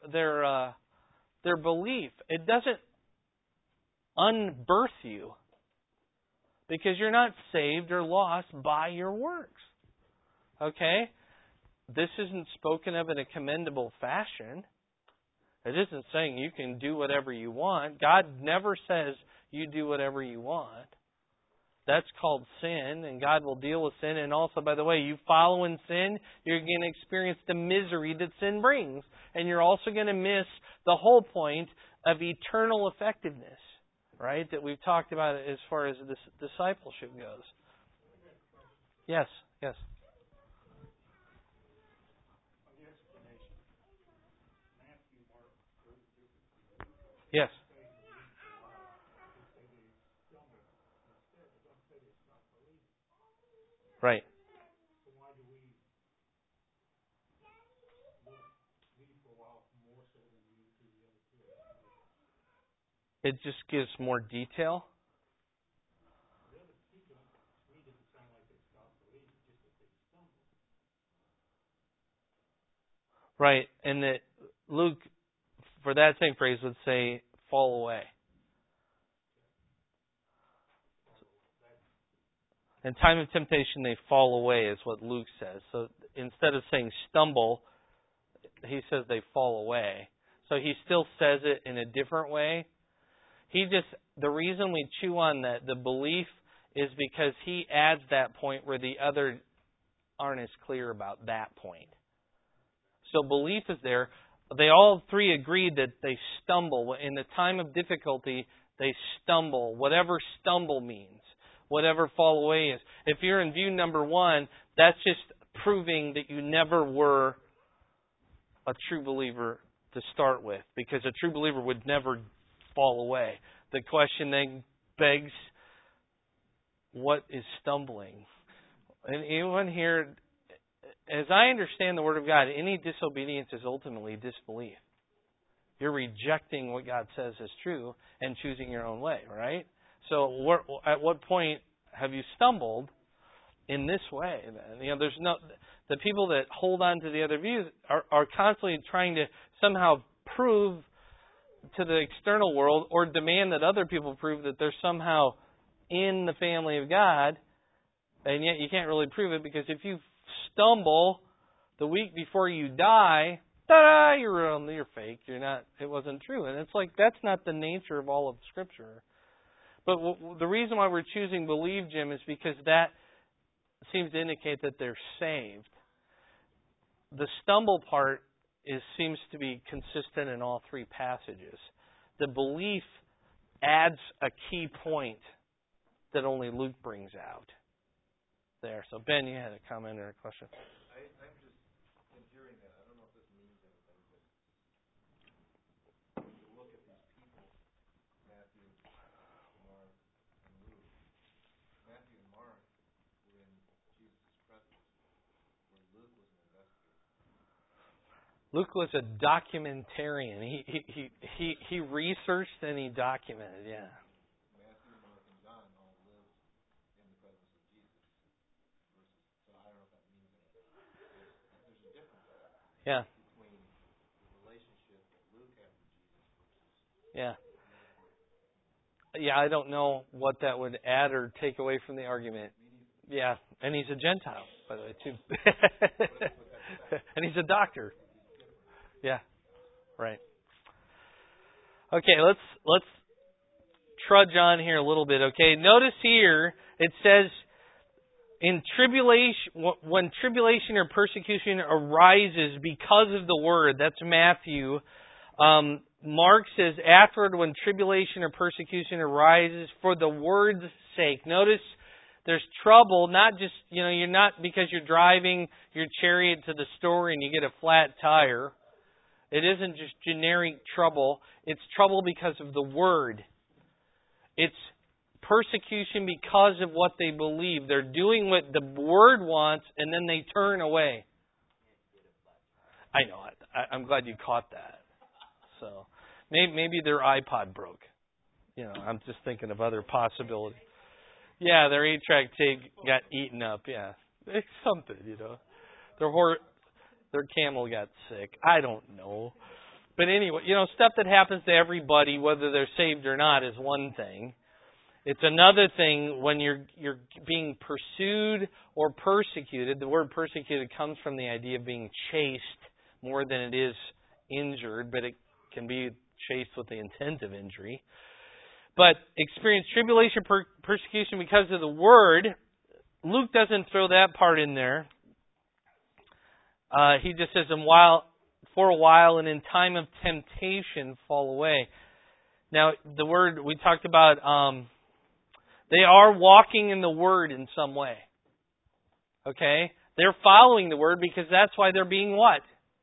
belief. It doesn't unbirth you because you're not saved or lost by your works. Okay? This isn't spoken of in a commendable fashion. It isn't saying you can do whatever you want. God never says you do whatever you want. That's called sin, and God will deal with sin. And also, by the way, you follow in sin, you're going to experience the misery that sin brings. And you're also going to miss the whole point of eternal effectiveness, right, that we've talked about as far as this discipleship goes. Yes, yes. Yes. Right. It just gives more detail. Right. And that Luke, for that same phrase, would say, fall away. In time of temptation, they fall away, is what Luke says. So instead of saying stumble, he says they fall away. So he still says it in a different way. The reason we chew on that, the belief, is because he adds that point where the other aren't as clear about that point. So belief is there. They all three agreed that they stumble. In the time of difficulty, they stumble. Whatever stumble means. Whatever fall away is. If you're in view number one, that's just proving that you never were a true believer to start with. Because a true believer would never fall away. The question then begs, what is stumbling? And anyone here, as I understand the Word of God, any disobedience is ultimately disbelief. You're rejecting what God says is true and choosing your own way, right? So at what point have you stumbled in this way? There's the people that hold on to the other views are constantly trying to somehow prove to the external world or demand that other people prove that they're somehow in the family of God, and yet you can't really prove it because if you stumble the week before you die, ta-da, you're fake. You're not. It wasn't true, and it's like that's not the nature of all of Scripture. But the reason why we're choosing believe, Jim, is because that seems to indicate that they're saved. The stumble part seems to be consistent in all three passages. The belief adds a key point that only Luke brings out. there. So Ben, you had a comment or a question? I'm just hearing that. I don't know if this means anything, but when you look at these people, Matthew, Mark, and Luke, Matthew and Mark were in Jesus' presence, where Luke was an investigator. Luke was a documentarian. He researched and he documented. Yeah. Matthew, Mark, and John all lived in the presence of Jesus. So I don't know if that means anything. There's a difference Yeah. between the relationship that Luke had with Jesus versus Yeah. Yeah, I don't know what that would add or take away from the argument. Yeah, and he's a Gentile, by the way, too. And he's a doctor. Yeah, right. Okay, let's trudge on here a little bit. Okay, notice here it says in tribulation, when tribulation or persecution arises because of the word. That's Matthew. Mark says afterward, when tribulation or persecution arises for the word's sake. Notice there's trouble, not just, you're not because you're driving your chariot to the store and you get a flat tire. It isn't just generic trouble. It's trouble because of the word. It's persecution because of what they believe. They're doing what the word wants and then they turn away. I know. I'm glad you caught that. So maybe their iPod broke. I'm just thinking of other possibilities. Yeah, their 8-track tape got eaten up. Yeah, it's something. Their camel got sick. I don't know. But anyway, stuff that happens to everybody, whether they're saved or not, is one thing. It's another thing when you're being pursued or persecuted. The word persecuted comes from the idea of being chased more than it is injured, but it can be chased with the intent of injury. But experience tribulation, persecution because of the word. Luke doesn't throw that part in there. He just says, for a while and in time of temptation fall away. Now, the word we talked about, they are walking in the word in some way. Okay? They're following the word because that's why they're being what?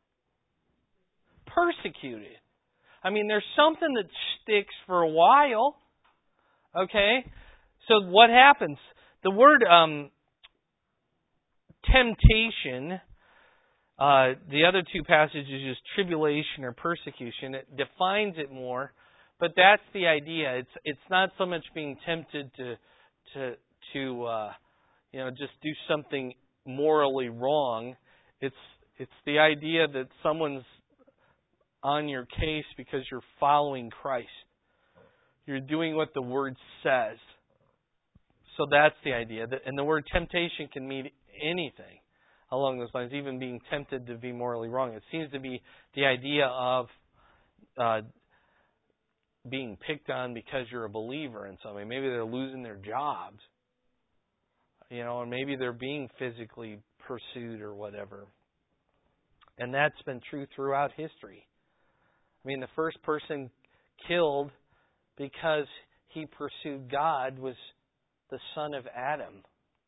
Persecuted. I mean, there's something that sticks for a while. Okay? So what happens? The word temptation, the other two passages use tribulation or persecution. It defines it more, but that's the idea. It's not so much being tempted to just do something morally wrong. It's the idea that someone's on your case because you're following Christ. You're doing what the Word says. So that's the idea. And the word temptation can mean anything along those lines, even being tempted to be morally wrong. It seems to be the idea of being picked on because you're a believer in something. Maybe they're losing their jobs, and maybe they're being physically pursued or whatever. And that's been true throughout history. I mean, the first person killed because he pursued God was the son of Adam.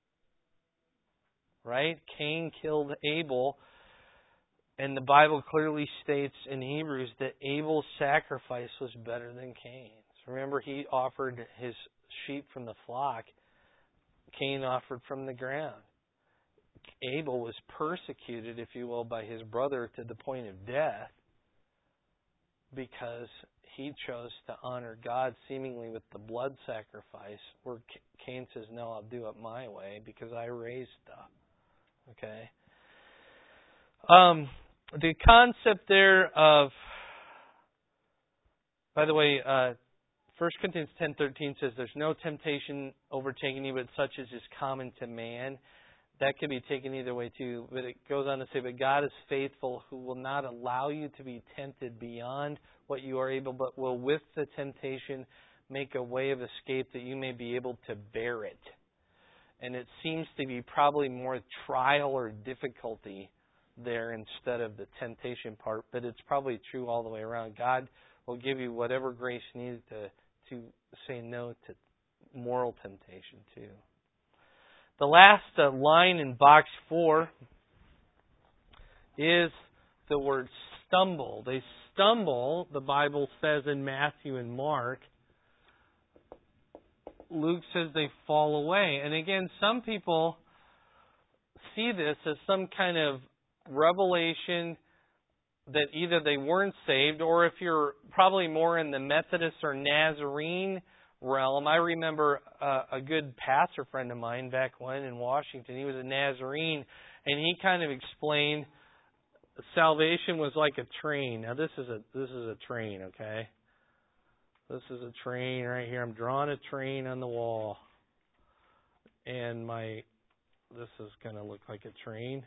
Right? Cain killed Abel, and the Bible clearly states in Hebrews that Abel's sacrifice was better than Cain's. Remember, he offered his sheep from the flock. Cain offered from the ground. Abel was persecuted, if you will, by his brother to the point of death because he chose to honor God seemingly with the blood sacrifice, where Cain says, no, I'll do it my way because I raised stuff. Okay? The concept there of, by the way, 1 Corinthians 10:13 says there's no temptation overtaking you, but such as is common to man. That can be taken either way too. But it goes on to say, but God is faithful, who will not allow you to be tempted beyond what you are able, but will with the temptation make a way of escape that you may be able to bear it. And it seems to be probably more trial or difficulty there instead of the temptation part. But it's probably true all the way around. God will give you whatever grace needed to say no to moral temptation too. The last line in box 4 is the word stumble. They stumble, the Bible says in Matthew and Mark. Luke says they fall away. And again, some people see this as some kind of revelation that either they weren't saved, or if you're probably more in the Methodist or Nazarene realm. I remember a good pastor friend of mine back when in Washington. He was a Nazarene, and he kind of explained salvation was like a train. Now this is a train, okay? This is a train right here. I'm drawing a train on the wall, and this is going to look like a train.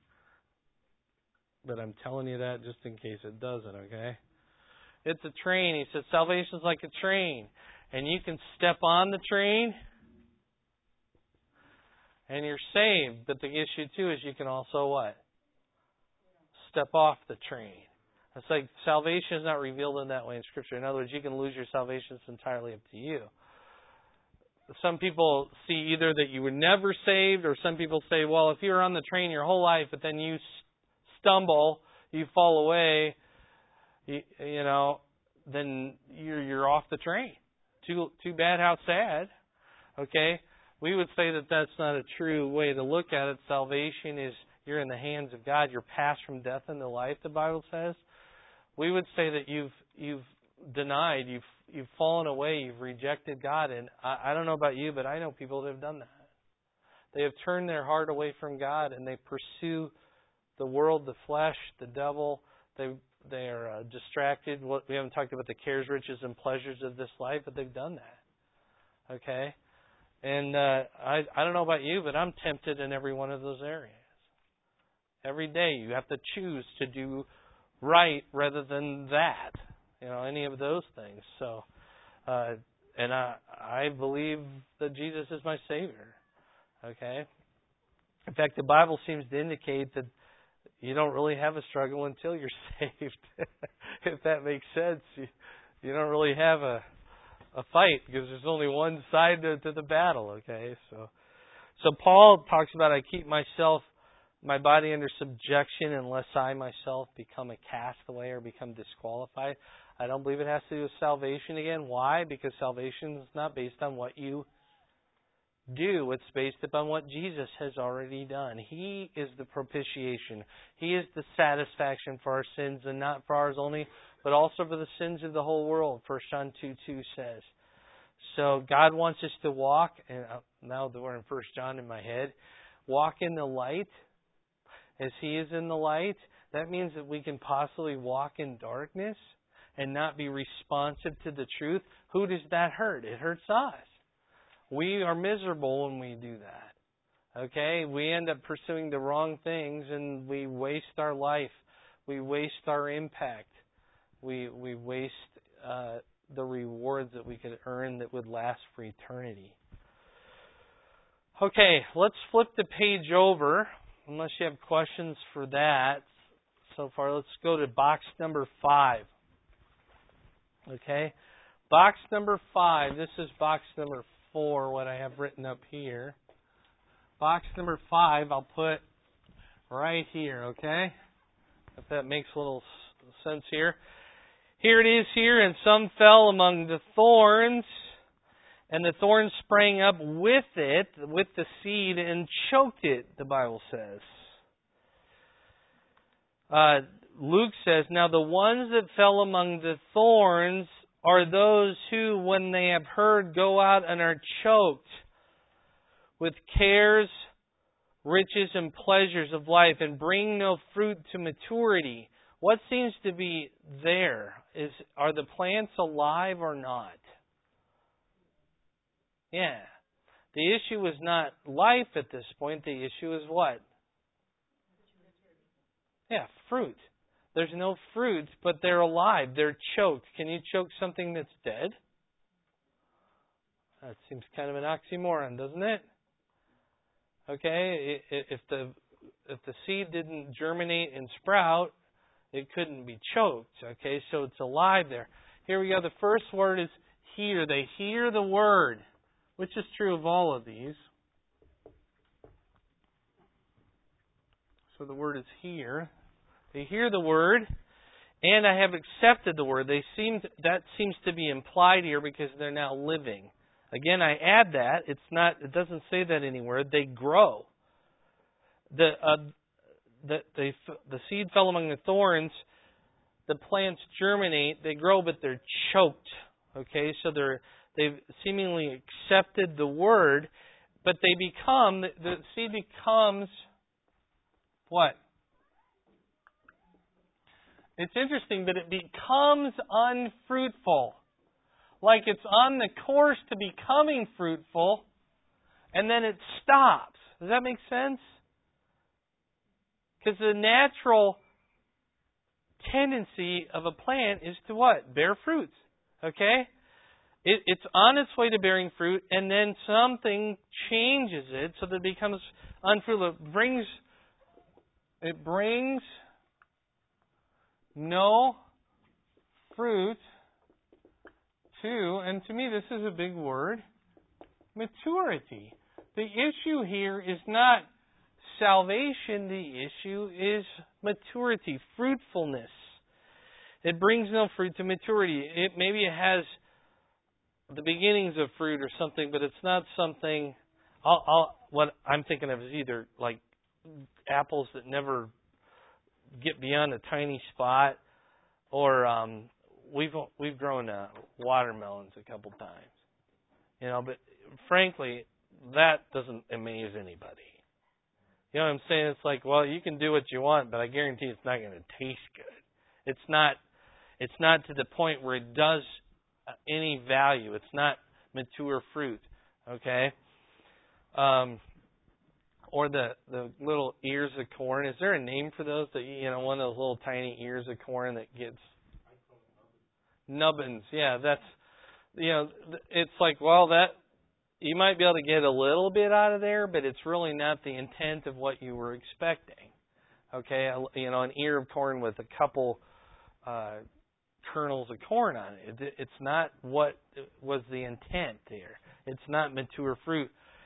But I'm telling you that just in case it doesn't, okay? It's a train. He said salvation is like a train. And you can step on the train and you're saved. But the issue too is you can also what? Step off the train. It's like salvation is not revealed in that way in Scripture. In other words, you can lose your salvation. It's entirely up to you. Some people see either that you were never saved, or some people say, well, if you were on the train your whole life, but then you stumble, you fall away, you know, then you're off the train. Too bad, how sad. Okay? We would say that that's not a true way to look at it. Salvation is you're in the hands of God. You're passed from death into life, the Bible says. We would say that you've denied, you've fallen away, you've rejected God. And I don't know about you, but I know people that have done that. They have turned their heart away from God, and they pursue the world, the flesh, the devil. They are distracted. We haven't talked about the cares, riches, and pleasures of this life, but they've done that. Okay? And I don't know about you, but I'm tempted in every one of those areas. Every day you have to choose to do right rather than that. You know, any of those things. So, and I believe that Jesus is my Savior. Okay? In fact, the Bible seems to indicate that you don't really have a struggle until you're saved. If that makes sense. You don't really have a fight because there's only one side to the battle, okay? So Paul talks about I keep my body under subjection unless I myself become a castaway or become disqualified. I don't believe it has to do with salvation again. Why? Because salvation is not based on what you do. It's based upon what Jesus has already done. He is the propitiation. He is the satisfaction for our sins, and not for ours only, but also for the sins of the whole world, 1 John 2:2 says. So God wants us to walk, and now that we're in 1 John in my head, walk in the light as He is in the light. That means that we can possibly walk in darkness and not be responsive to the truth. Who does that hurt? It hurts us. We are miserable when we do that. Okay? We end up pursuing the wrong things and we waste our life. We waste our impact. We waste the rewards that we could earn that would last for eternity. Okay, let's flip the page over. Unless you have questions for that so far, let's go to box number 5. Okay? Box number 5. This is box number 4, what I have written up here. Box number 5, I'll put right here, okay? If that makes a little sense here. Here it is here, and some fell among the thorns, and the thorns sprang up with it, with the seed, and choked it, the Bible says. Luke says, now the ones that fell among the thorns are those who, when they have heard, go out and are choked with cares, riches, and pleasures of life, and bring no fruit to maturity. What seems to be there is, are the plants alive or not? Yeah. The issue is not life at this point. The issue is what? Yeah, fruit. There's no fruit, but they're alive. They're choked. Can you choke something that's dead? That seems kind of an oxymoron, doesn't it? Okay, if the seed didn't germinate and sprout, it couldn't be choked. Okay, so it's alive there. Here we go. The first word is hear. They hear the word, which is true of all of these. So the word is hear. They hear the word, and I have accepted the word. That seems to be implied here because they're now living. Again, I add that. It doesn't say that anywhere. They grow. The seed fell among the thorns. The plants germinate. They grow, but they're choked. Okay, so they've seemingly accepted the word, but the seed becomes what? It's interesting that it becomes unfruitful. Like it's on the course to becoming fruitful, and then it stops. Does that make sense? Because the natural tendency of a plant is to what? Bear fruits. Okay? It's on its way to bearing fruit, and then something changes it so that it becomes unfruitful. It brings no fruit to, and to me this is a big word, maturity. The issue here is not salvation, the issue is maturity, fruitfulness. It brings no fruit to maturity. Maybe it has the beginnings of fruit or something, but it's not something. What I'm thinking of is either like apples that never get beyond a tiny spot, or we've grown watermelons a couple times, but frankly, that doesn't amaze anybody. You know what I'm saying? It's like, well, you can do what you want, but I guarantee it's not going to taste good. It's not to the point where it does any value. It's not mature fruit, okay? Or the little ears of corn. Is there a name for those? One of those little tiny ears of corn that gets nubbins. Yeah, it's like, well, that you might be able to get a little bit out of there, but it's really not the intent of what you were expecting. Okay, an ear of corn with a couple kernels of corn on it. It's not what was the intent there. It's not mature fruit.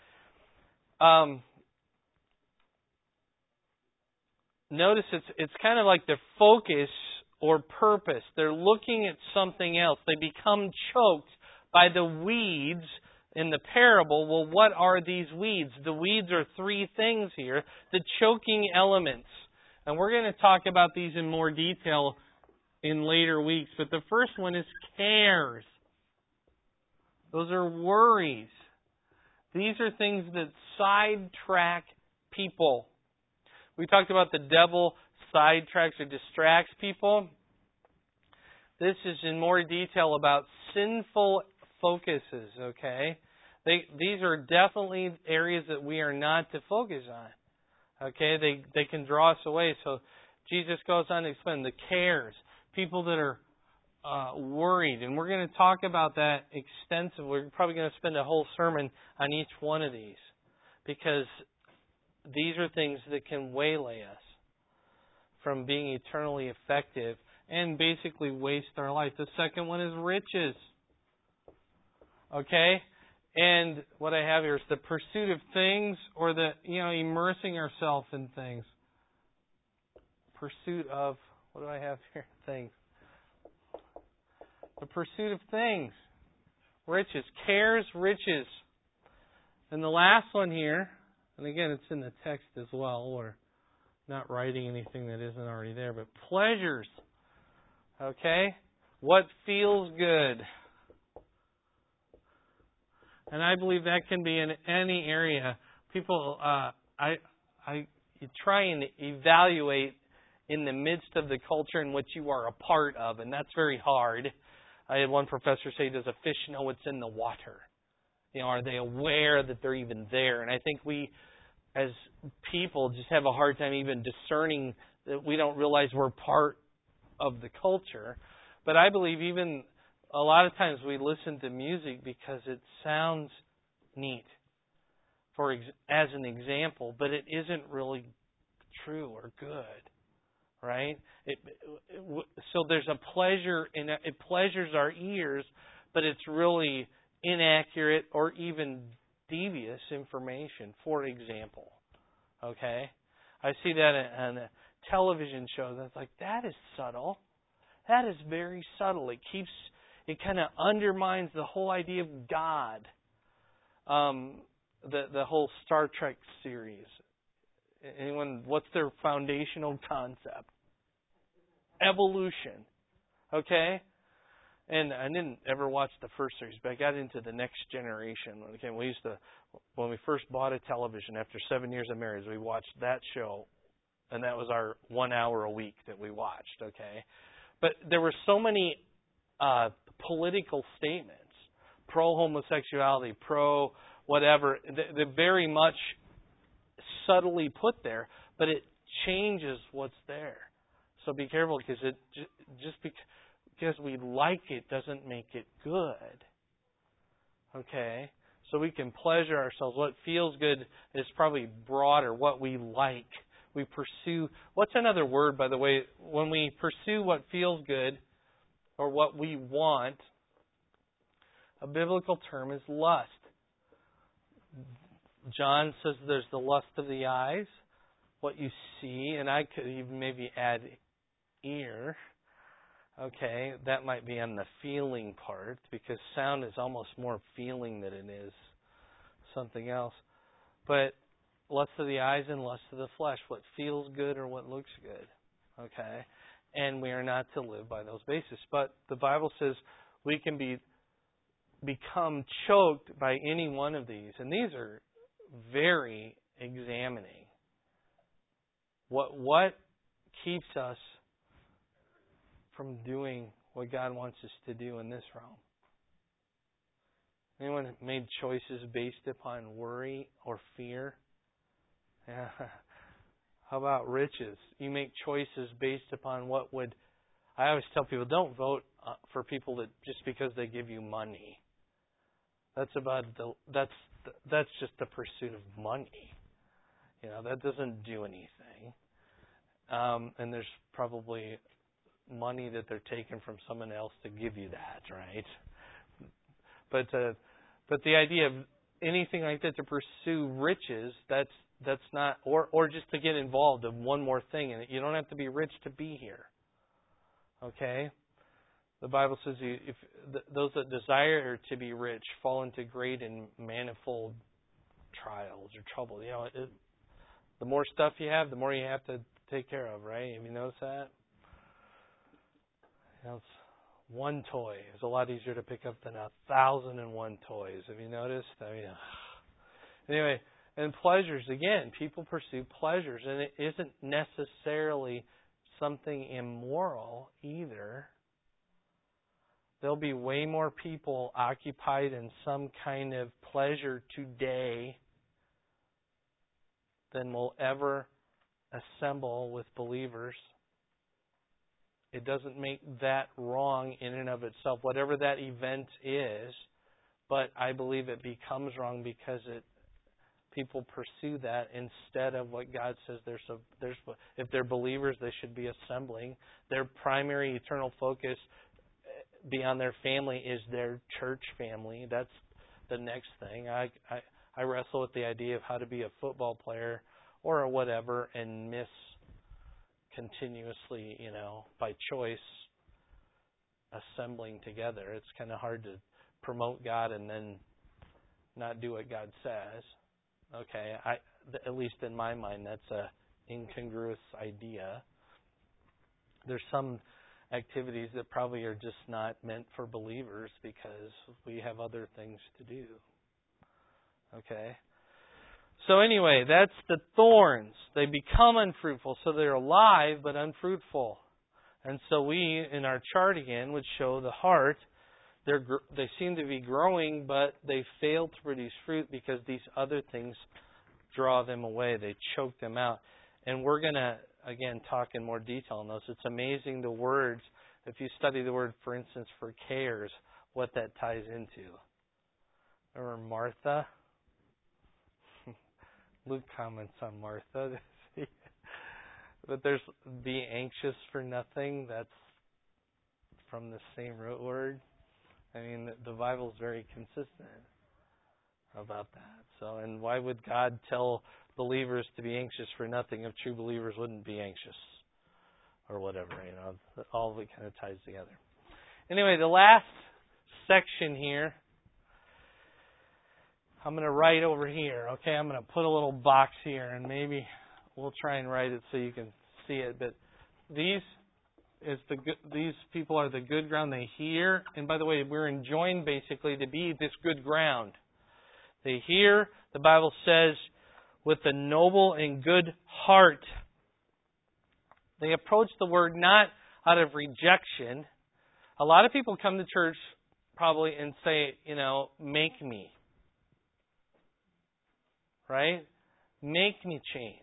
Notice it's kind of like the focus or purpose. They're looking at something else. They become choked by the weeds in the parable. Well, what are these weeds? The weeds are three things here. The choking elements. And we're going to talk about these in more detail in later weeks. But the first one is cares. Those are worries. These are things that sidetrack people. We talked about the devil sidetracks or distracts people. This is in more detail about sinful focuses, okay? These are definitely areas that we are not to focus on. Okay? They can draw us away. So Jesus goes on to explain the cares, people that are worried. And we're going to talk about that extensively. We're probably going to spend a whole sermon on each one of these, because these are things that can waylay us from being eternally effective and basically waste our life. The second one is riches. Okay? And what I have here is the pursuit of things, or the, immersing ourselves in things. Pursuit of, what do I have here? Things. The pursuit of things. Riches. Cares, riches. And the last one here, and again, it's in the text as well. We're not writing anything that isn't already there, but pleasures. Okay? What feels good. And I believe that can be in any area. People, you try and evaluate in the midst of the culture in which you are a part of, and that's very hard. I had one professor say, does a fish know what's in the water? Are they aware that they're even there? And I think we, as people, just have a hard time even discerning that we don't realize we're part of the culture. But I believe even a lot of times we listen to music because it sounds neat, as an example, but it isn't really true or good, right? So there's a pleasure in it. It pleasures our ears, but it's really inaccurate or even devious information, for example. Okay? I see that on a television show. That's like, that is subtle. That is very subtle. It kind of undermines the whole idea of God. The whole Star Trek series. Anyone, what's their foundational concept? Evolution. Okay? And I didn't ever watch the first series, but I got into the Next Generation. Okay, when we first bought a television after 7 years of marriage, we watched that show, and that was our 1 hour a week that we watched. Okay, but there were so many political statements, pro homosexuality, pro whatever, they're very much subtly put there, but it changes what's there. So be careful, because because we like it doesn't make it good. Okay? So we can pleasure ourselves. What feels good is probably broader, what we like. We pursue. What's another word, by the way? When we pursue what feels good or what we want, a biblical term is lust. John says there's the lust of the eyes, what you see, and I could even maybe add ear. Okay, that might be on the feeling part, because sound is almost more feeling than it is something else. But lust of the eyes and lust of the flesh, what feels good or what looks good. Okay, and we are not to live by those bases. But the Bible says we can become choked by any one of these, and these are very examining. What keeps us from doing what God wants us to do in this realm? Anyone made choices based upon worry or fear? Yeah. How about riches? You make choices based upon what would... I always tell people, don't vote for people that just because they give you money. That's just the pursuit of money. That doesn't do anything. And there's probably money that they're taking from someone else to give you that, right? But the idea of anything like that to pursue riches, that's not, or just to get involved in one more thing, and you don't have to be rich to be here. Okay? The Bible says if those that desire to be rich fall into great and manifold trials or trouble. The more stuff you have, the more you have to take care of, right? Have you noticed that? It's one toy is a lot easier to pick up than 1,001 toys. Have you noticed? Anyway, and pleasures, again, people pursue pleasures, and it isn't necessarily something immoral either. There'll be way more people occupied in some kind of pleasure today than will ever assemble with believers. It doesn't make that wrong in and of itself, whatever that event is, but I believe it becomes wrong because people pursue that instead of what God says. If they're believers, they should be assembling. Their primary eternal focus beyond their family is their church family. That's the next thing. I wrestle with the idea of how to be a football player or whatever and miss continuously, by choice, assembling together. It's kind of hard to promote God and then not do what God says. Okay, at least in my mind, that's a incongruous idea. There's some activities that probably are just not meant for believers because we have other things to do. Okay? So anyway, that's the thorns. They become unfruitful. So they're alive but unfruitful. And so we, in our chart again, would show the heart. They seem to be growing, but they fail to produce fruit because these other things draw them away. They choke them out. And we're going to, again, talk in more detail on those. It's amazing the words. If you study the word, for instance, for cares, what that ties into. Remember Martha? Luke comments on Martha. But there's be anxious for nothing. That's from the same root word. I mean, the Bible's very consistent about that. So, and why would God tell believers to be anxious for nothing if true believers wouldn't be anxious or whatever. All of it kind of ties together. Anyway, the last section here, I'm going to write over here. Okay, I'm going to put a little box here, and maybe we'll try and write it so you can see it. But these people are the good ground. They hear, and by the way, we're enjoined basically to be this good ground. They hear, the Bible says, with a noble and good heart. They approach the Word not out of rejection. A lot of people come to church probably and say, make me. Right? Make me change.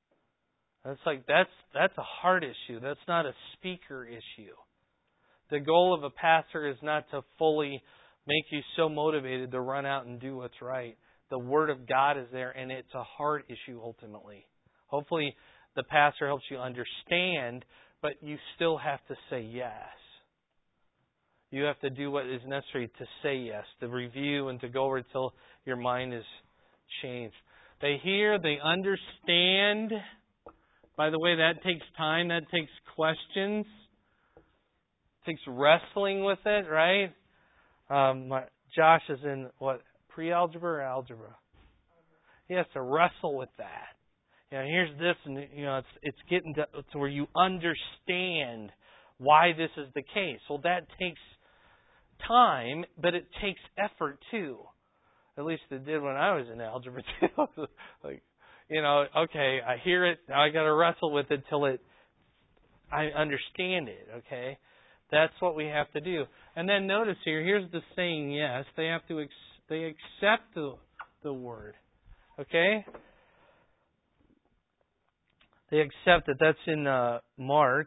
That's a heart issue. That's not a speaker issue. The goal of a pastor is not to fully make you so motivated to run out and do what's right. The Word of God is there, and it's a heart issue ultimately. Hopefully, the pastor helps you understand, but you still have to say yes. You have to do what is necessary to say yes, to review and to go over until your mind is changed. They hear, they understand. By the way, that takes time. That takes questions. It takes wrestling with it, right? Josh is in, pre-algebra or algebra? He has to wrestle with that. Here's this, and it's getting to where you understand why this is the case. Well, that takes time, but it takes effort too. At least it did when I was in algebra too. Okay, I hear it. Now I got to wrestle with it till I understand it. Okay, that's what we have to do. And then notice here's the saying yes. They have to they accept the word. Okay, they accept it. That's in Mark.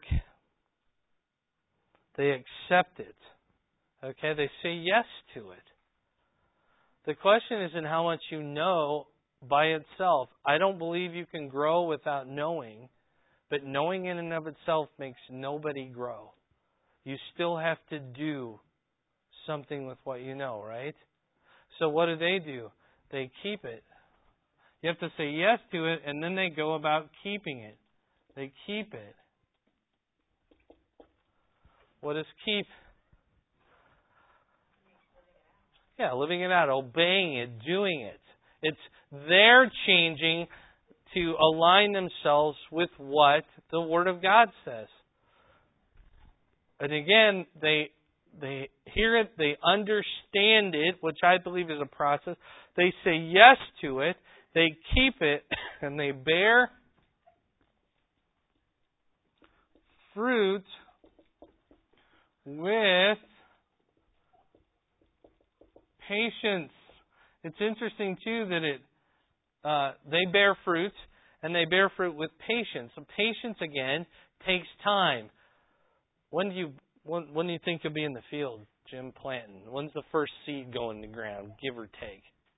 They accept it. Okay, they say yes to it. The question isn't how much you know by itself. I don't believe you can grow without knowing, but knowing in and of itself makes nobody grow. You still have to do something with what you know, right? So what do? They keep it. You have to say yes to it, and then they go about keeping it. They keep it. What is keep? Yeah, living it out, obeying it, doing it. It's their changing to align themselves with what the Word of God says. And again, they hear it, they understand it, which I believe is a process. They say yes to it, they keep it, and they bear fruit with patience. It's interesting too that they bear fruit, and they bear fruit with patience. So patience again takes time. When do you think you'll be in the field, Jim, planting? When's the first seed go in the ground, give or take?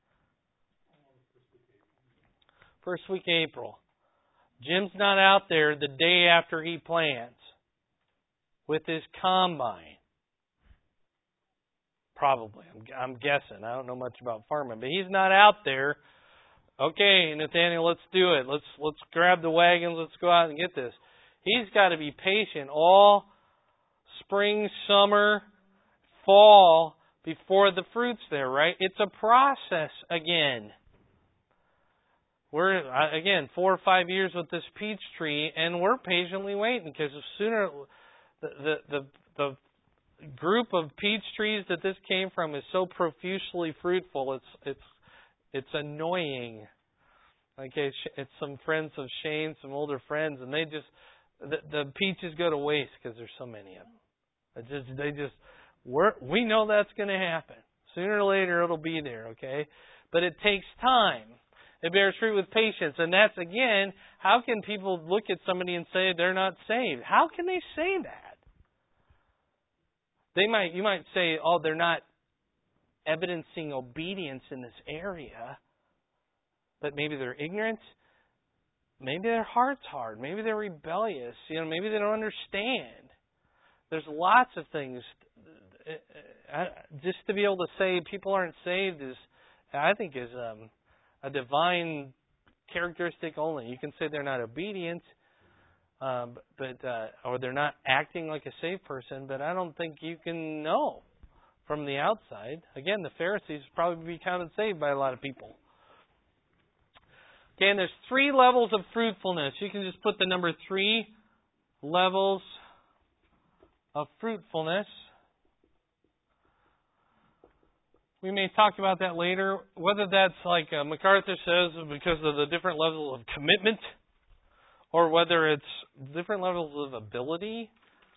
First week of April. Jim's not out there the day after he plants with his combine. Probably. I'm guessing. I don't know much about farming, but he's not out there. Okay, Nathaniel, let's do it. Let's grab the wagons. Let's go out and get this. He's got to be patient all spring, summer, fall before the fruit's there, right? It's a process again. We're 4 or 5 years with this peach tree, and we're patiently waiting because sooner the group of peach trees that this came from is so profusely fruitful. It's annoying. Okay, it's some friends of Shane, some older friends, and the peaches go to waste because there's so many of them. We know that's going to happen. Sooner or later it'll be there, okay? But it takes time. It bears fruit with patience. And that's, again, how can people look at somebody and say they're not saved? How can they say that? You might say, they're not evidencing obedience in this area. But maybe they're ignorant. Maybe their heart's hard. Maybe they're rebellious. Maybe they don't understand. There's lots of things. Just to be able to say people aren't saved is a divine characteristic only. You can say they're not obedient, or they're not acting like a saved person, but I don't think you can know from the outside. Again, the Pharisees probably be counted saved by a lot of people. Okay, and there's 3 levels of fruitfulness. You can just put the number 3 levels of fruitfulness. We may talk about that later, whether that's like MacArthur says because of the different levels of commitment, or whether it's different levels of ability.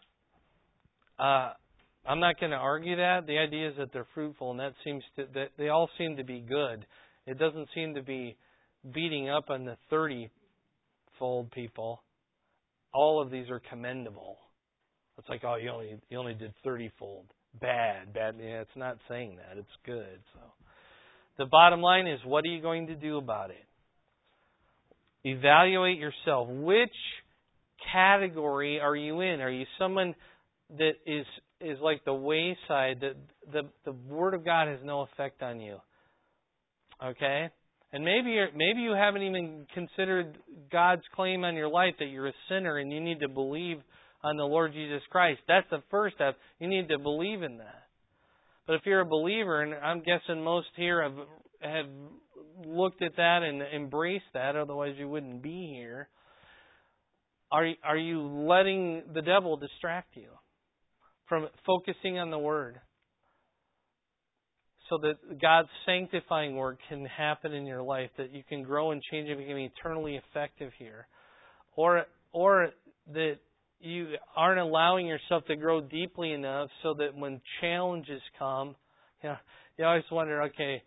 I'm not going to argue that. The idea is that they're fruitful, and that they all seem to be good. It doesn't seem to be beating up on the 30-fold people. All of these are commendable. It's like, oh, you only did 30-fold. Bad. Yeah, it's not saying that. It's good. So, the bottom line is, what are you going to do about it? Evaluate yourself. Which category are you in? Are you someone that is like the wayside, that the Word of God has no effect on you? Okay? And maybe you haven't even considered God's claim on your life that you're a sinner and you need to believe on the Lord Jesus Christ. That's the first step. You need to believe in that. But if you're a believer, and I'm guessing most here have looked at that and embraced that, otherwise you wouldn't be here. Are you letting the devil distract you from focusing on the Word, so that God's sanctifying work can happen in your life, that you can grow and change and become eternally effective here? Or that you aren't allowing yourself to grow deeply enough so that when challenges come, you always wonder, okay,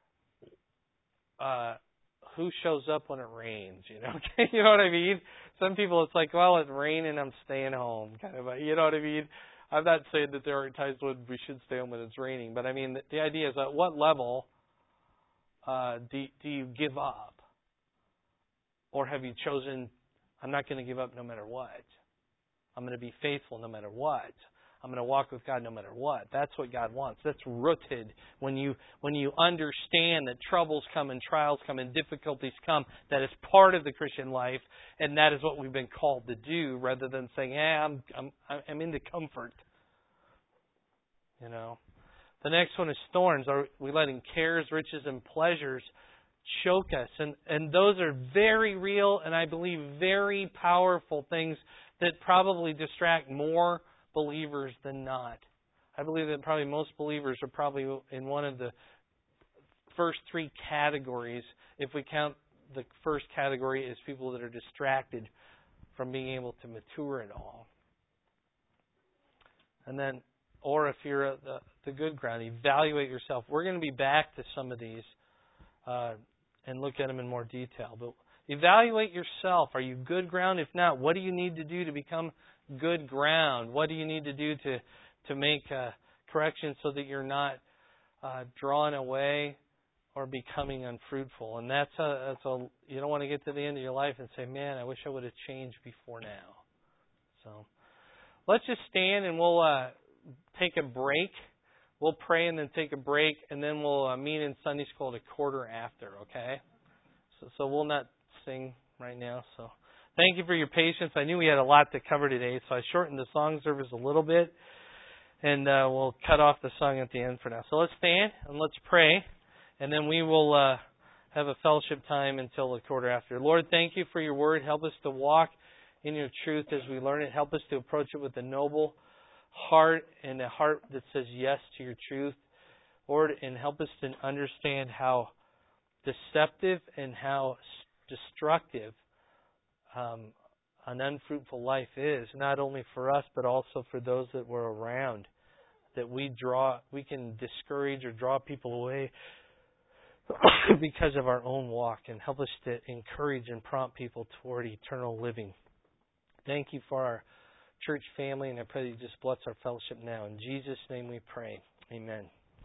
who shows up when it rains? You know what I mean? Some people, it's like, well, it's raining, I'm staying home, kind of. You know what I mean? I'm not saying that there aren't times when we should stay home when it's raining, but I mean, the idea is, at what level do you give up? Or have you chosen, I'm not going to give up no matter what. I'm going to be faithful no matter what. I'm going to walk with God no matter what. That's what God wants. That's rooted when you understand that troubles come and trials come and difficulties come. That is part of the Christian life, and that is what we've been called to do, rather than saying, I'm into comfort. The next one is thorns. Are we letting cares, riches, and pleasures choke us? And those are very real, and I believe very powerful things that probably distract more believers than not. I believe that probably most believers are probably in one of the first 3 categories, if we count the first category as people that are distracted from being able to mature at all. And then, or if you're at the good ground, evaluate yourself. We're going to be back to some of these and look at them in more detail. But evaluate yourself. Are you good ground? If not, what do you need to do to become good ground? What do you need to do to make corrections so that you're not drawn away or becoming unfruitful? And that's you don't want to get to the end of your life and say, man, I wish I would have changed before now. So let's just stand and we'll take a break. We'll pray and then take a break, and then we'll meet in Sunday school at 1:15, okay? So we'll not sing right now. So thank you for your patience. I knew we had a lot to cover today, so I shortened the song service a little bit, and we'll cut off the song at the end for now. So let's stand and let's pray, and then we will have a fellowship time until 1:15. Lord, thank you for your word. Help us to walk in your truth as we learn it. Help us to approach it with a noble heart and a heart that says yes to your truth, Lord, and help us to understand how deceptive and how destructive an unfruitful life is, not only for us but also for those that we're around. That we can discourage or draw people away because of our own walk, and help us to encourage and prompt people toward eternal living. Thank you for our church family, and I pray that you just bless our fellowship now. In Jesus' name we pray. Amen.